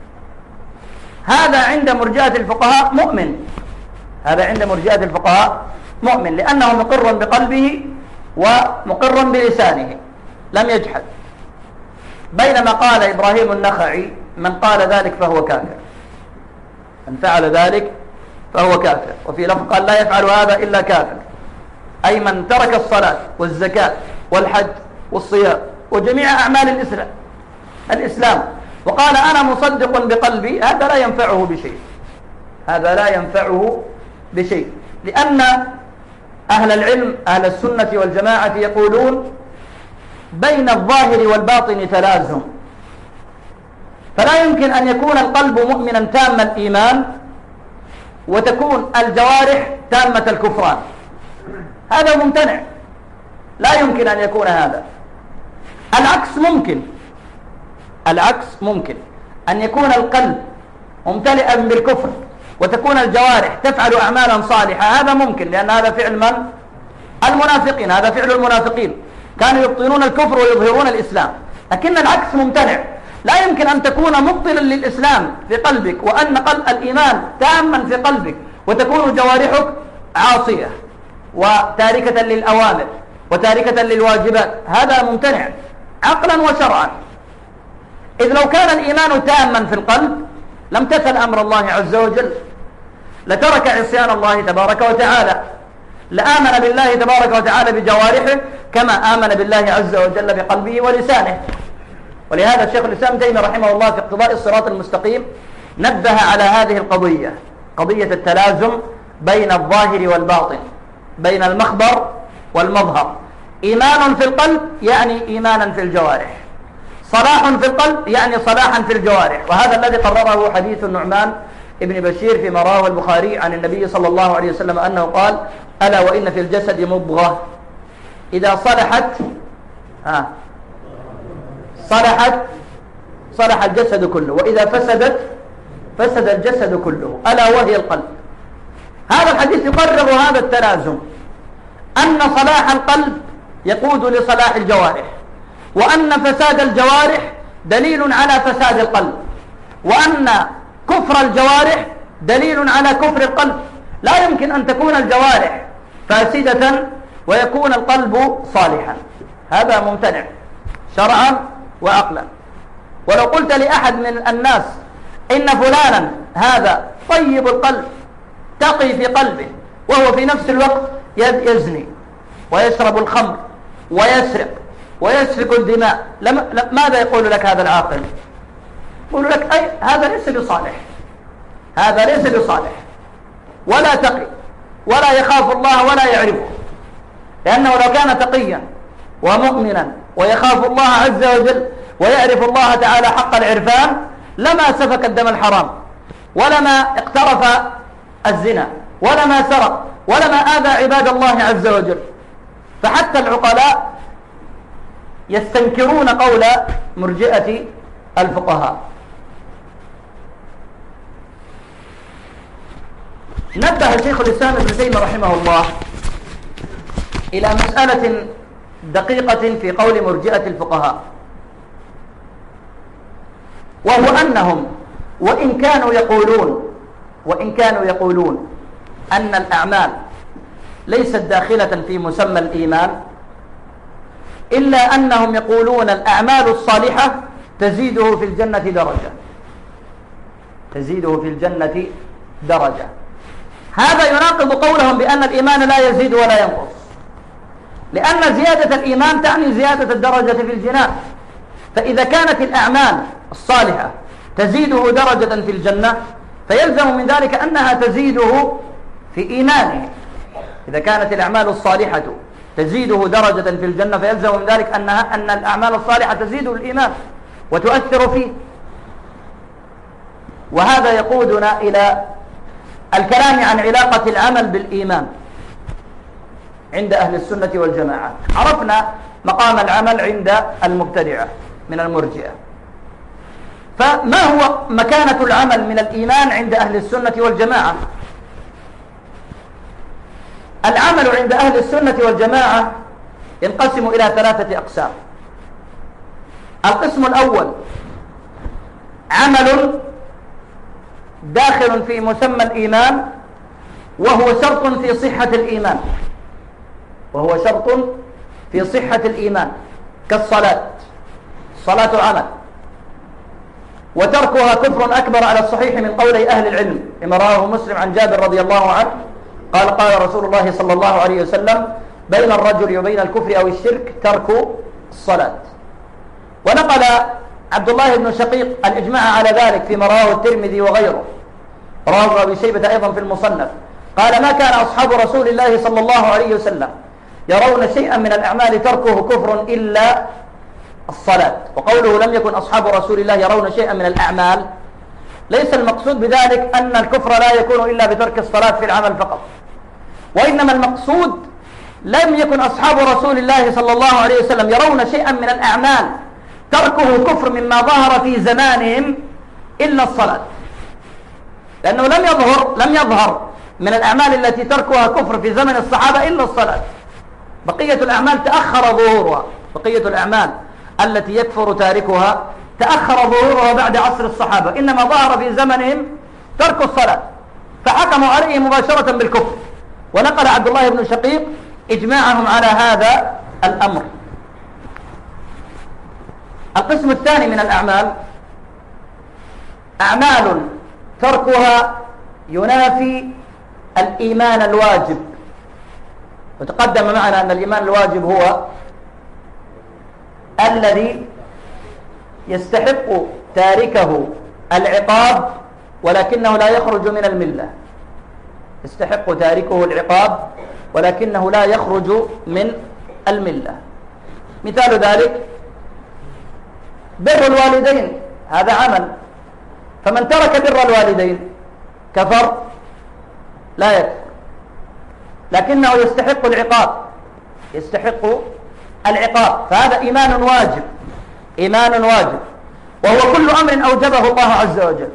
هذا عند مرجئة الفقهاء مؤمن، لأنه مقر بقلبه ومقر بلسانه لم يجحد. بينما قال إبراهيم النخعي من قال ذلك فهو كافر، من فعل ذلك فهو كافر. وفي لفظ قال لا يفعل هذا إلا كافر، أي من ترك الصلاة والزكاة والحج والصيام وجميع أعمال الإسلام وقال أنا مصدق بقلبي، هذا لا ينفعه بشيء، لأن أهل العلم أهل السنة والجماعة يقولون بين الظاهر والباطن تلازم، فلا يمكن أن يكون القلب مؤمنا تام الإيمان وتكون الجوارح تامة الكفران، هذا ممتنع، لا يمكن أن يكون هذا. العكس ممكن أن يكون القلب ممتلئا بالكفر وتكون الجوارح تفعل أعمالا صالحة، هذا ممكن، لأن هذا فعل من؟ المنافقين، هذا فعل المنافقين، كانوا يبطنون الكفر ويظهرون الإسلام. لكن العكس ممتنع، لا يمكن أن تكون مبطلا للإسلام في قلبك وأن قلب الإيمان تاما في قلبك وتكون جوارحك عاصية وتاركة للأوامر وتاركة للواجبات، هذا ممتنع عقلا وشرعا. إذ لو كان الإيمان تاما في القلب لم تفل أمر الله عز وجل، لترك عصيان الله تبارك وتعالى، لآمن بالله تبارك وتعالى بجوارحه كما آمن بالله عز وجل بقلبه ولسانه. ولهذا الشيخ الإسلام تيمية رحمه الله في اقتضاء الصراط المستقيم نبه على هذه القضية، قضية التلازم بين الظاهر والباطن، بين المخبر والمظهر. إيمان في القلب يعني إيمانا في الجوارح، صلاح في القلب يعني صلاحا في الجوارح. وهذا الذي قرره حديث النعمان ابن بشير فيما رواه البخاري عن النبي صلى الله عليه وسلم أنه قال: ألا وإن في الجسد مضغة إذا صلحت صلح الجسد كله، وإذا فسدت فسد الجسد كله، ألا وهي القلب. هذا الحديث يقرر هذا التلازم، أن صلاح القلب يقود لصلاح الجوارح، وأن فساد الجوارح دليل على فساد القلب، وأن كفر الجوارح دليل على كفر القلب. لا يمكن أن تكون الجوارح فاسدة ويكون القلب صالحا، هذا ممتنع شرعا وعقلا. ولو قلت لأحد من الناس إن فلانا هذا طيب القلب تقي في قلبه وهو في نفس الوقت يزني ويشرب الخمر ويسرق ويسفك الدماء، ماذا يقول لك هذا العاقل؟ يقول لك أي هذا ليس بصالح، هذا ليس بصالح ولا تقي ولا يخاف الله ولا يعرفه، لأنه لو كان تقيا ومؤمنا ويخاف الله عز وجل ويعرف الله تعالى حق العرفان لما سفك الدم الحرام، ولما اقترف الزنا، ولما سرق، ولما آذى عباد الله عز وجل. فحتى العقلاء يستنكرون قول مرجئة الفقهاء. نبه شيخ الإسلام ابن تيمية رحمه الله إلى مسألة دقيقة في قول مرجئة الفقهاء، وهو أنهم وإن كانوا يقولون أن الأعمال ليست داخلة في مسمى الإيمان، إلا أنهم يقولون الأعمال الصالحة تزيده في الجنة درجة، تزيده في الجنة درجة. هذا يناقض قولهم بأن الإيمان لا يزيد ولا ينقص، لأن زيادة الإيمان تعني زيادة الدرجة في الجنان. فإذا كانت الأعمال الصالحة تزيده درجة في الجنة فيلزم من ذلك أنها تزيده في إيمانه. إذا كانت الأعمال الصالحة تزيده درجة في الجنة فيلزم من ذلك أن الأعمال الصالحة تزيده الإيمان وتؤثر فيه. وهذا يقودنا إلى الكلام عن علاقة العمل بالإيمان عند أهل السنة والجماعة. عرفنا مقام العمل عند المبتدعة من المرجئة، فما هو مكانة العمل من الإيمان عند أهل السنة والجماعة؟ العمل عند أهل السنة والجماعة ينقسم إلى 3 أقسام. القسم الأول عمل داخل في مسمى الإيمان وهو شرط في صحة الإيمان، وهو شرط في صحة الإيمان كالصلاة، الصلاة عمل، وتركها كفر أكبر على الصحيح من قولي أهل العلم، لما رواه مسلم عن جابر رضي الله عنه قال: قال رسول الله صلى الله عليه وسلم: بين الرجل وبين الكفر أو الشرك ترك الصلاة. ونقل عبد الله بن شقيق الإجماع على ذلك فيما رواه الترمذي وغيره، رواه أبي شيبة أيضا في المصنف، قال: ما كان أصحاب رسول الله صلى الله عليه وسلم يرون شيئا من الأعمال تركه كفر إلا الصلاة. وقوله لم يكن أصحاب رسول الله يرون شيئا من الأعمال ليس المقصود بذلك أن الكفر لا يكون إلا بترك الصلاة في العمل فقط، وإنما المقصود لم يكن أصحاب رسول الله صلى الله عليه وسلم يرون شيئا من الأعمال تركه كفر مما ظهر في زمانهم إلا الصلاة، لأنه لم يظهر من الأعمال التي تركها كفر في زمن الصحابة إلا الصلاة. بقية الأعمال تأخر ظهورها، بقية الأعمال التي يكفر تاركها تأخر ظهورها بعد عصر الصحابة، إنما ظهر في زمنهم ترك الصلاة فحكموا عليه مباشرة بالكفر. ونقل عبد الله بن شقيق إجماعهم على هذا الأمر. القسم الثاني من الأعمال أعمال تركها ينافي الإيمان الواجب. وتقدم معنا أن الإيمان الواجب هو الذي يستحق تاركه العقاب ولكنه لا يخرج من الملة، يستحق تاركه العقاب ولكنه لا يخرج من الملة. مثال ذلك بر الوالدين، هذا عمل، فمن ترك بر الوالدين كفر؟ لا يكفر، لكنه يستحق العقاب، يستحق العقاب، فهذا إيمان واجب، إيمان واجب، وهو كل أمر أوجبه الله عز وجل.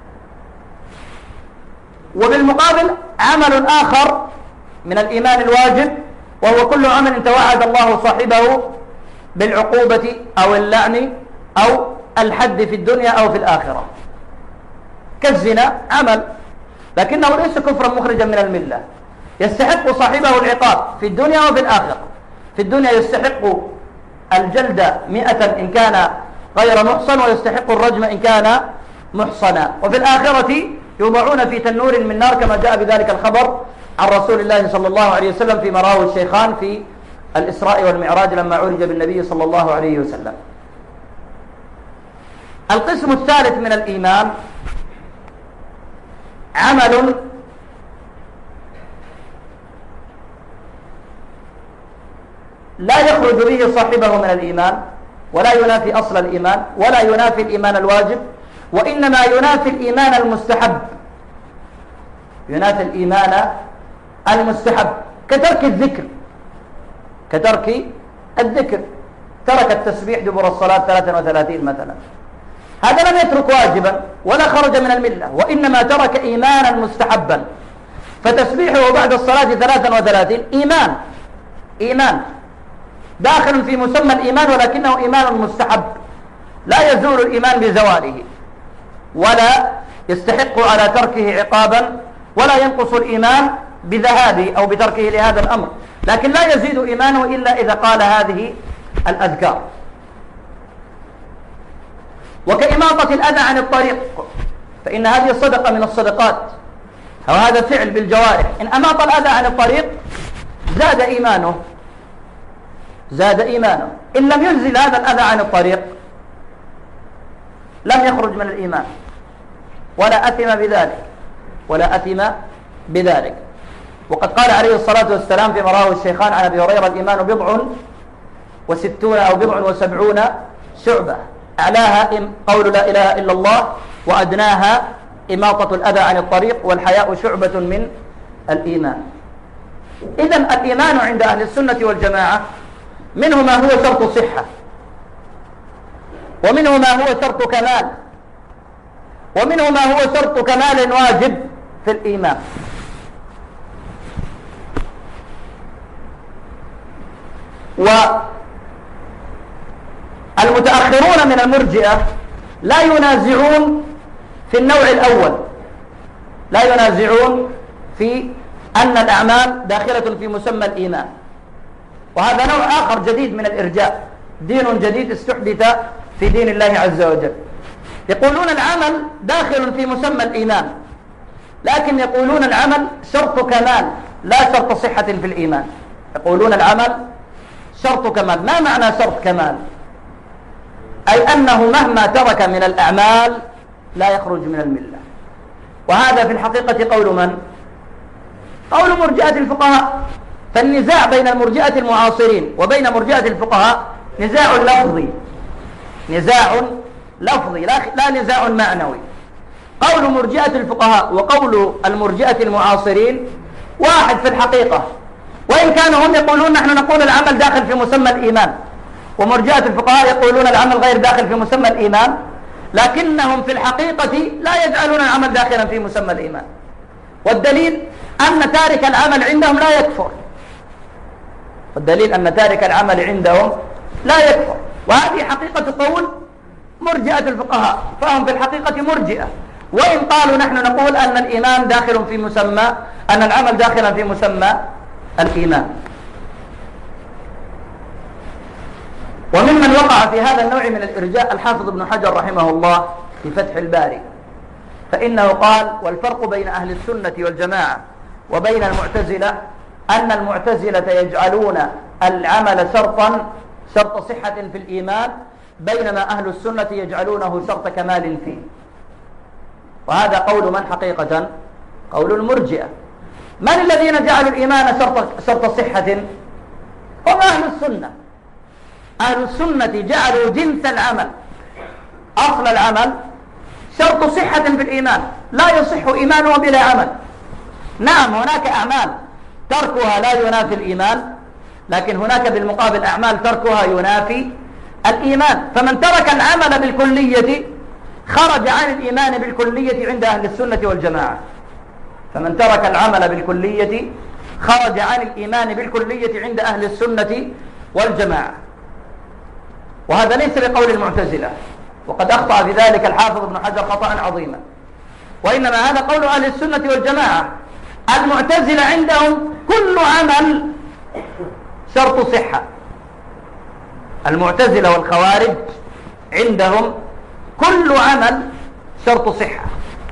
وبالمقابل عمل آخر من الإيمان الواجب وهو كل عمل توعد الله صاحبه بالعقوبة أو اللعن أو الحد في الدنيا أو في الآخرة، كالزنا عمل لكنه ليس كفرا مخرجا من الملة، يستحق صاحبه العقاب في الدنيا وفي الآخرة. في الدنيا يستحق الجلد 100 إن كان غير محصن، ويستحق الرجم إن كان محصنا، وفي الآخرة يوضعون في تنور من نار كما جاء بذلك الخبر عن رسول الله صلى الله عليه وسلم فيما رواه الشيخان في الإسراء والمعراج لما عرج بالنبي صلى الله عليه وسلم. القسم الثالث من الإيمان عمل لا يخرج به صاحبه من الإيمان ولا ينافي أصل الإيمان ولا ينافي الإيمان الواجب، وإنما ينافي الإيمان المستحب، ينافي الإيمان المستحب كترك الذكر، كترك الذكر، ترك التسبيح دبر الصلاة 33 مثلا، هذا لم يترك واجبا ولا خرج من الملة، وإنما ترك إيمانا مستحبا، فتسبيحه بعد الصلاة 33 إيمان داخل في مسمى الإيمان ولكنه إيمان مستحب، لا يزول الإيمان بزواله ولا يستحق على تركه عقابا ولا ينقص الإيمان بذهابه أو بتركه لهذا الأمر، لكن لا يزيد إيمانه إلا إذا قال هذه الأذكار. وكإماطة الأذى عن الطريق، فإن هذه الصدقة من الصدقات، أو هذا فعل بالجوارح، إن أماط الأذى عن الطريق زاد إيمانه، زاد إيمانه. إن لم ينزل هذا الأذى عن الطريق لم يخرج من الإيمان ولا أثم بذلك، ولا أثم بذلك. وقد قال عليه الصلاة والسلام فيما رواه الشيخان عن أبي هريرة الإيمان 67 أو 77 شعبة، أعلاها قول لا إله إلا الله، وأدناها إماطة الأذى عن الطريق، والحياء شعبة من الإيمان. إذن الإيمان عند أهل السنة والجماعة منه ما هو شرط صحة، ومنه ما هو شرط كمال، ومنه ما هو شرط كمال واجب في الإيمان. والمتأخرون من المرجئة لا ينازعون في النوع الأول، لا ينازعون في أن الأعمال داخلة في مسمى الإيمان، وهذا نوع آخر جديد من الإرجاء، دين جديد استحدث في دين الله عز وجل. يقولون العمل داخل في مسمى الإيمان، لكن يقولون العمل شرط كمال لا شرط صحة في الإيمان. يقولون العمل شرط كمال. ما معنى شرط كمال؟ أي أنه مهما ترك من الأعمال لا يخرج من الملة. وهذا في الحقيقة قول من؟ قول مرجئة الفقهاء. فالنزاع بين المرجئة المعاصرين وبين مرجئة الفقهاء نزاع لفظي نزاع لفظي لا نزاع معنوي. قول مرجئة الفقهاء وقول المرجئة المعاصرين واحد في الحقيقة، وإن كانوا هم يقولون نحن نقول العمل داخل في مسمى الإيمان، ومرجئة الفقهاء يقولون العمل غير داخل في مسمى الإيمان، لكنهم في الحقيقة لا يجعلون العمل داخلا في مسمى الإيمان. والدليل أن تارك العمل عندهم لا يكفر، والدليل أن تارك العمل عندهم لا يكفر، وهذه حقيقة قول مرجئة الفقهاء، فهم في الحقيقة مرجئة، وإن قالوا نحن نقول أن الإيمان داخل في مسمى، أن العمل داخلا في مسمى الإيمان. وممن وقع في هذا النوع من الإرجاء الحافظ ابن حجر رحمه الله في فتح الباري، فإنه قال: والفرق بين أهل السنة والجماعة وبين المعتزلة أن المعتزلة يجعلون العمل شرط صحة في الإيمان، بينما أهل السنة يجعلونه شرط كمال فيه. وهذا قول من حقيقة؟ قول المرجئة. من الذين جعلوا الإيمان شرط صحة؟ هم أهل السنة. أهل السنة جعلوا جنس العمل، أصل العمل شرط صحة في الإيمان، لا يصح إيمانه بلا عمل. نعم هناك أعمال تركها لا ينافي الإيمان، لكن هناك بالمقابل أعمال تركها ينافي الإيمان. فمن ترك العمل بالكلية خرج عن الإيمان بالكلية عند أهل السنة والجماعة. فمن ترك العمل بالكلية خرج عن الإيمان بالكلية عند أهل السنة والجماعة، وهذا ليس بقول المعتزلة، وقد أخطأ بذلك الحافظ ابن حجر خطأ عظيما، وإنما هذا قول أهل السنة والجماعة. المعتزلة عندهم كل عمل شرط صحة، المعتزلة والخوارج عندهم كل عمل شرط صحة،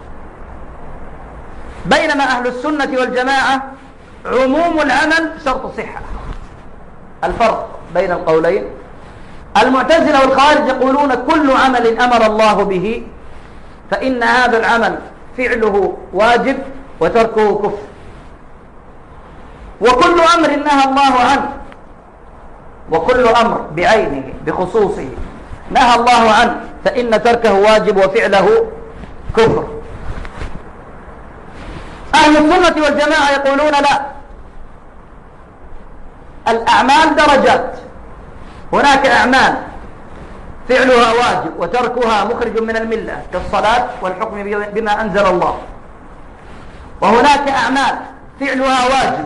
بينما أهل السنة والجماعة عموم العمل شرط صحة. الفرق بين القولين: المعتزلة والخوارج يقولون كل عمل أمر الله به فإن هذا العمل فعله واجب وتركه كفر، وكل أمر نهى الله عنه، وكل أمر بعينه بخصوصه نهى الله عنه فإن تركه واجب وفعله كفر. أهل السنة والجماعة يقولون لا، الأعمال درجات، هناك أعمال فعلها واجب وتركها مخرج من الملة كالصلاة والحكم بما أنزل الله، وهناك أعمال فعلها واجب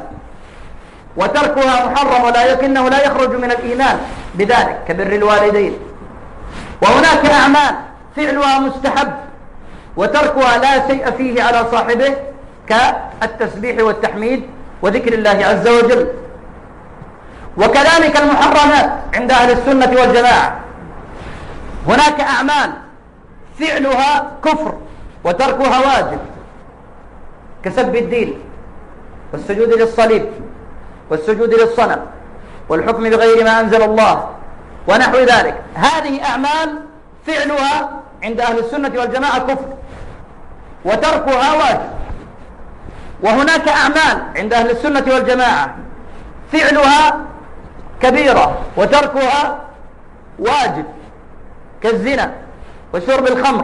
وتركها محرم ولكنه لا يخرج من الإيمان بذلك كبر الوالدين، وهناك أعمال فعلها مستحب وتركها لا شيء فيه على صاحبه كالتسبيح والتحميد وذكر الله عز وجل. وكذلك المحرمات عند أهل السنة والجماعة، هناك أعمال فعلها كفر وتركها واجب كسب الدين والسجود للصليب والسجود للصنم والحكم بغير ما أنزل الله ونحو ذلك. هذه أعمال فعلها عند أهل السنة والجماعة كفر وتركها واجب. وهناك أعمال عند أهل السنة والجماعة فعلها كبيرة وتركها واجب كالزنا وشرب الخمر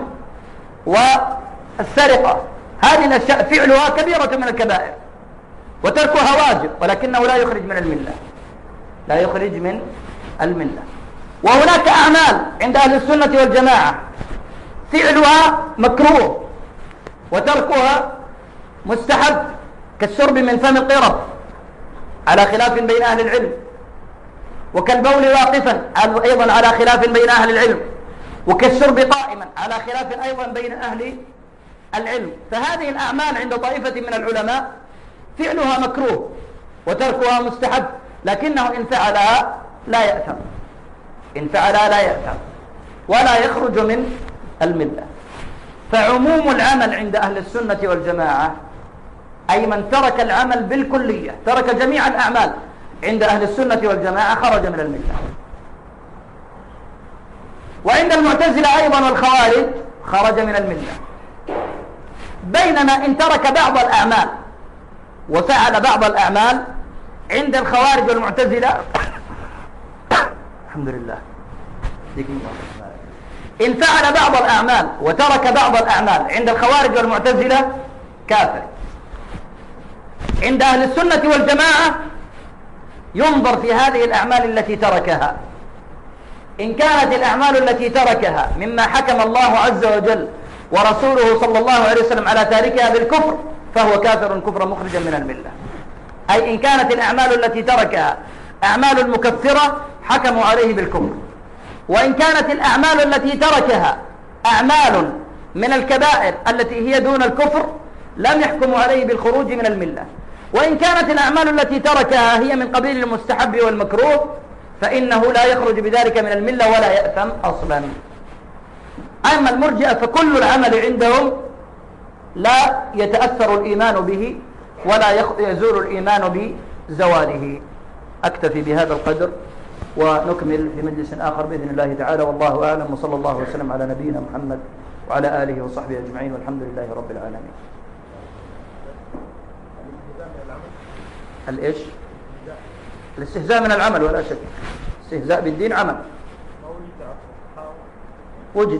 والسرقة، هذه الأشياء فعلها كبيرة من الكبائر وتركها واجب ولكنه لا يخرج من الملة، لا يخرج من الملة. وهناك أعمال عند أهل السنة والجماعة فعلها مكروه وتركها مستحب كالشرب من فم القرب على خلاف بين أهل العلم، وكالبول واقفا أيضا على خلاف بين أهل العلم، وكالشرب قائما على خلاف أيضا بين أهل العلم. فهذه الأعمال عند طائفة من العلماء فعلها مكروه وتركها مستحب، لكنه إن فعلها لا يأثم، إن فعلها لا يأثم ولا يخرج من الملة. فعموم العمل عند أهل السنة والجماعة أي من ترك العمل بالكلية، ترك جميع الأعمال عند أهل السنة والجماعة خرج من الملة. وعند المعتزلة أيضا والخوارج خرج من الملة. بينما إن ترك بعض الأعمال وفعل بعض الأعمال عند الخوارج والمعتزلة الحمد لله إن فعل بعض الأعمال وترك بعض الأعمال عند الخوارج والمعتزلة كافر. عند أهل السنة والجماعة ينظر في هذه الأعمال التي تركها، إن كانت الأعمال التي تركها مما حكم الله عز وجل ورسوله صلى الله عليه وسلم على تاركها بالكفر فهو كافر كفرا مخرجا من الملة. أي إن كانت الأعمال التي تركها أعمال مكفرة حكموا عليه بالكفر، وإن كانت الأعمال التي تركها أعمال من الكبائر التي هي دون الكفر لم يحكموا عليه بالخروج من الملة، وإن كانت الأعمال التي تركها هي من قبيل المستحب والمكروه فإنه لا يخرج بذلك من الملة ولا يأثم أصلا. أما المرجئة فكل العمل عندهم لا يتأثر الإيمان به ولا يزول الإيمان بزواله. أكتفي بهذا القدر ونكمل في مجلس آخر بإذن الله تعالى، والله أعلم، وصلى الله وسلم على نبينا محمد وعلى آله وصحبه أجمعين، والحمد لله رب العالمين. الإيش؟ الاستهزاء من العمل ولا شك، استهزاء بالدين عمل وجد،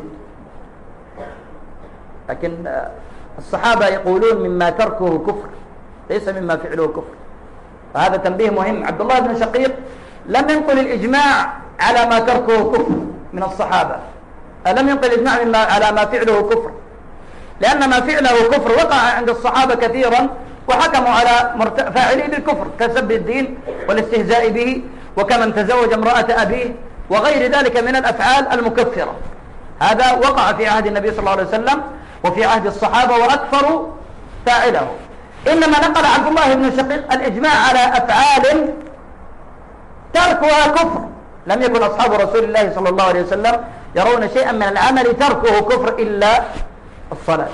لكن الصحابة يقولون مما تركه كفر ليس مما فعله كفر، فهذا تنبيه مهم. عبد الله بن شقيق لم ينقل الإجماع على ما تركه كفر من الصحابة، لم ينقل الإجماع على ما فعله كفر، لأن ما فعله كفر وقع عند الصحابة كثيرا وحكموا على فاعليه بالكفر كسب الدين والاستهزاء به وكمن تزوج امرأة أبيه وغير ذلك من الأفعال المكفرة. هذا وقع في عهد النبي صلى الله عليه وسلم وفي عهد الصحابة وأكثروا فاعله. إنما نقل عبد الله بن شقيق الإجماع على أفعال تركها كفر، لم يكن أصحاب رسول الله صلى الله عليه وسلم يرون شيئا من العمل تركه كفر إلا الصلاة.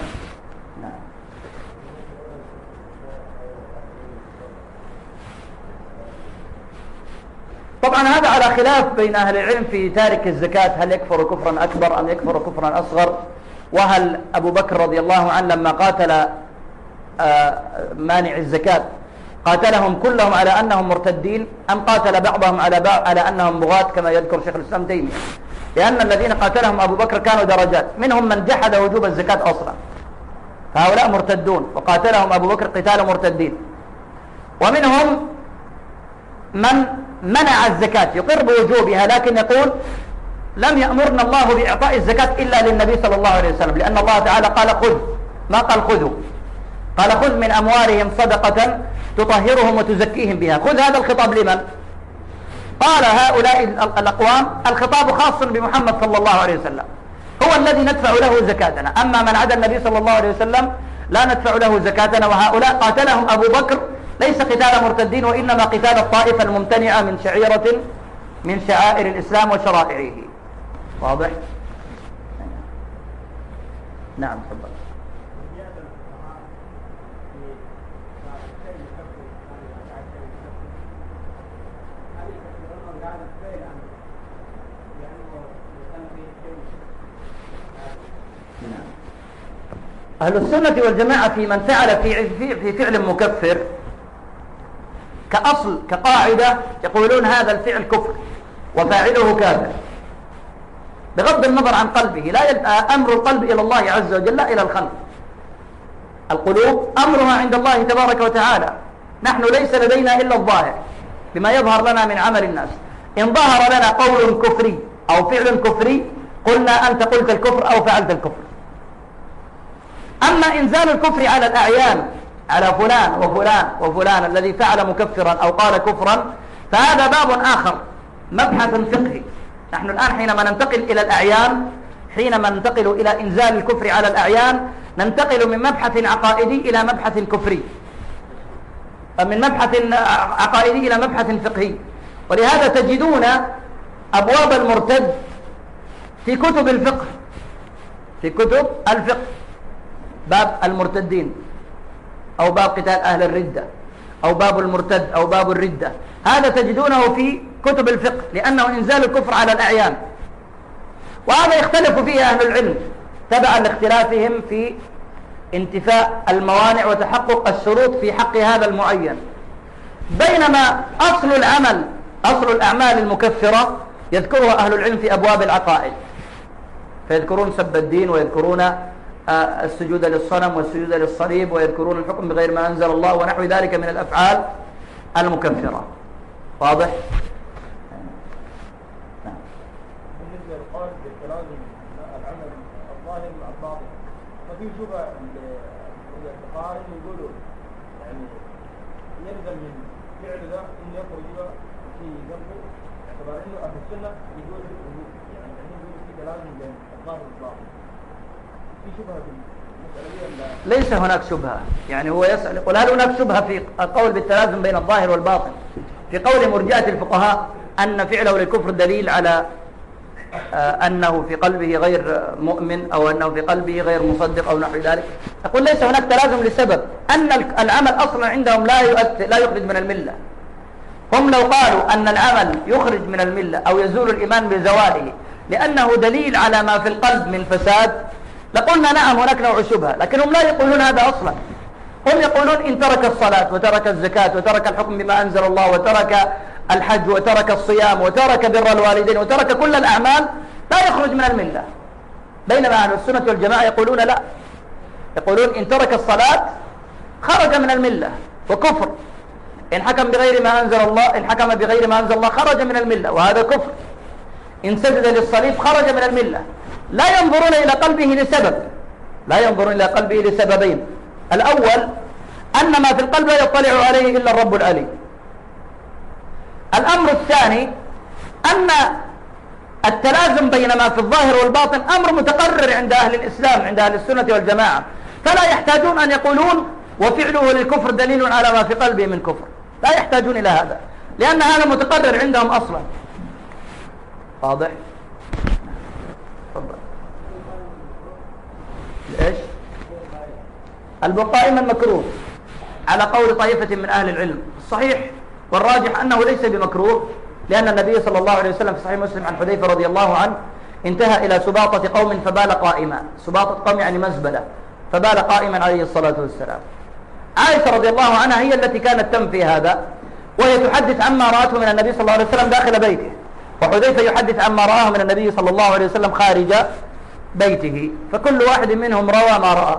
طبعا هذا على خلاف بين أهل العلم في تارك الزكاة، هل يكفر كفرا أكبر أم يكفر كفرا أصغر، وهل أبو بكر رضي الله عنه لما قاتل مانع الزكاة قاتلهم كلهم على أنهم مرتدين أم قاتل بعضهم على أنهم بغاة كما يذكر شيخ الإسلام تيمية؟ لأن الذين قاتلهم أبو بكر كانوا درجات، منهم من جحد وجوب الزكاة أصلا فهؤلاء مرتدون وقاتلهم أبو بكر قتال مرتدين، ومنهم من منع الزكاة يقر بوجوبها لكن يقول لم يأمرنا الله بإعطاء الزكاة إلا للنبي صلى الله عليه وسلم، لأن الله تعالى قال خذ، ما قال خذوا، قال خذ من أموالهم صدقة تطهرهم وتزكيهم بها. خذ هذا الخطاب لمن؟ قال هؤلاء الأقوام الخطاب خاص بمحمد صلى الله عليه وسلم، هو الذي ندفع له زكاتنا، أما من عدا النبي صلى الله عليه وسلم لا ندفع له زكاتنا. وهؤلاء قاتلهم أبو بكر ليس قتال مرتدين وإنما قتال الطائفة الممتنعة من شعيرة من شعائر الإسلام وشرائعه. واضح؟ نعم تفضل. أهل السنة والجماعة في من فعل في فعل مكفر كأصل كقاعدة يقولون هذا الفعل كفر وفاعله كافر بغض النظر عن قلبه، لا أمر القلب إلى الله عز وجل لا إلى الخلق. القلوب أمرها عند الله تبارك وتعالى، نحن ليس لدينا إلا الظاهر بما يظهر لنا من عمل الناس. إن ظهر لنا قول كفري أو فعل كفري قلنا أنت قلت الكفر أو فعلت الكفر. أما إنزال الكفر على الأعيان على فلان وفلان وفلان الذي فعل مكفرا أو قال كفرا فهذا باب آخر مبحث فقهي. نحن الآن حينما ننتقل إلى الأعيان، حينما ننتقل إلى إنزال الكفر على الأعيان ننتقل من مبحث عقائدي إلى مبحث كفري، من مبحث عقائدي إلى مبحث فقهي. ولهذا تجدون أبواب المرتد في كتب الفقه، في كتب الفقه باب المرتدين أو باب قتال أهل الردة أو باب المرتد أو باب الردة، هذا تجدونه في كتب الفقه لأنه إنزال الكفر على الأعيان. وهذا يختلف فيه أهل العلم تبعا لاختلافهم في انتفاء الموانع وتحقق الشروط في حق هذا المعين. بينما أصل العمل، أصل الأعمال المكفرة يذكرها أهل العلم في أبواب العقائد، فيذكرون سب الدين، ويذكرون السجود للصنم والسجود للصليب، ويذكرون الحكم بغير ما أنزل الله ونحو ذلك من الأفعال المكفرة. واضح؟ بالنسبة للقول بالتلازم العمل الظاهر مع الباطن، ففي شبهة الفقهاء يقولوا يعني يلزم من فعل ذا انه يخرج في ذنبه، باعتبار انه اهل السنه يقول يعني يقول في تلازم بين الظاهر والباطن. في شبهه بالمساله دي؟ ليس هناك شبهه، يعني هو يسأل يقول هل هناك شبهه في القول بالتلازم بين الظاهر والباطن؟ في قول مرجئة الفقهاء أن فعله للكفر دليل على أنه في قلبه غير مؤمن، أو أنه في قلبه غير مصدق أو نحو ذلك. أقول ليس هناك تلازم لسبب أن العمل أصلا عندهم لا يخرج من الملة. هم لو قالوا أن العمل يخرج من الملة أو يزول الإيمان بزواله لأنه دليل على ما في القلب من فساد لقلنا نعم هناك نوع شبهة، لكنهم لا يقولون هذا أصلا. هم يقولون إن ترك الصلاة وترك الزكاة وترك الحكم بما أنزل الله وترك الحج وترك الصيام وترك بر الوالدين وترك كل الأعمال لا يخرج من الملة، بينما أهل السنة والجماعة يقولون لا، يقولون إن ترك الصلاة خرج من الملة وكفر، إن حكم بغير ما أنزل الله، إن حكم بغير ما أنزل الله خرج من الملة وهذا كفر، إن سجد للصليب خرج من الملة. لا ينظرون إلى قلبه لسبب، لا ينظرون إلى قلبه لسببين: الأول أن ما في القلب لا يطلع عليه إلا الرب العليم. الأمر الثاني أن التلازم بين ما في الظاهر والباطن أمر متقرر عند أهل الإسلام، عند أهل السنة والجماعة، فلا يحتاجون أن يقولون وفعله للكفر دليل على ما في قلبه من كفر، لا يحتاجون إلى هذا لأن هذا متقرر عندهم أصلا. واضح؟ تفضل. إيش؟ البقاء من مكروه على قول طائفة من أهل العلم. الصحيح والراجح أنه ليس بمكروه، لأن النبي صلى الله عليه وسلم في صحيح مسلم عن حذيفة رضي الله عنه انتهى إلى سباطة قوم فبال قائما. سباطة قوم يعني مزبلة، فبال قائما عليه الصلاة والسلام. عائشة رضي الله عنها هي التي كانت تنفي هذا، وهي تحدث عما رأته من النبي صلى الله عليه وسلم داخل بيته، وحذيفة يحدث عما رآه من النبي صلى الله عليه وسلم خارج بيته، فكل واحد منهم روى ما رأى،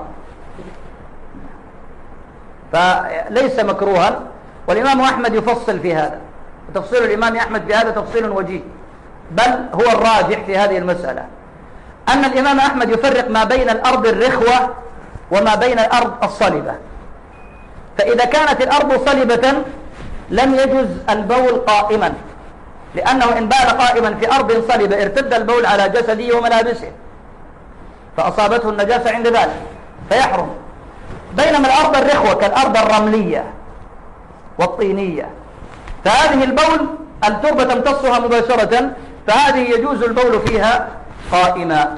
فليس مكروها. والإمام أحمد يفصل في هذا، وتفصيل الإمام أحمد في هذا تفصيل وجيه، بل هو الراجح في هذه المسألة أن الإمام أحمد يفرق ما بين الأرض الرخوة وما بين الأرض الصلبة. فإذا كانت الأرض صلبة لم يجوز البول قائما، لأنه إن بال قائما في أرض صلبة ارتد البول على جسده وملابسه فأصابته النجاسة عند ذلك فيحرم. بينما الأرض الرخوة كالأرض الرملية والطينية فهذه البول التربة تمتصها مباشرة، فهذه يجوز البول فيها قائما.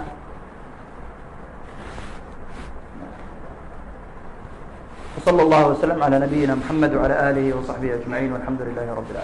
وصلى الله وسلم على نبينا محمد وعلى آله وصحبه أجمعين، والحمد لله رب العالمين.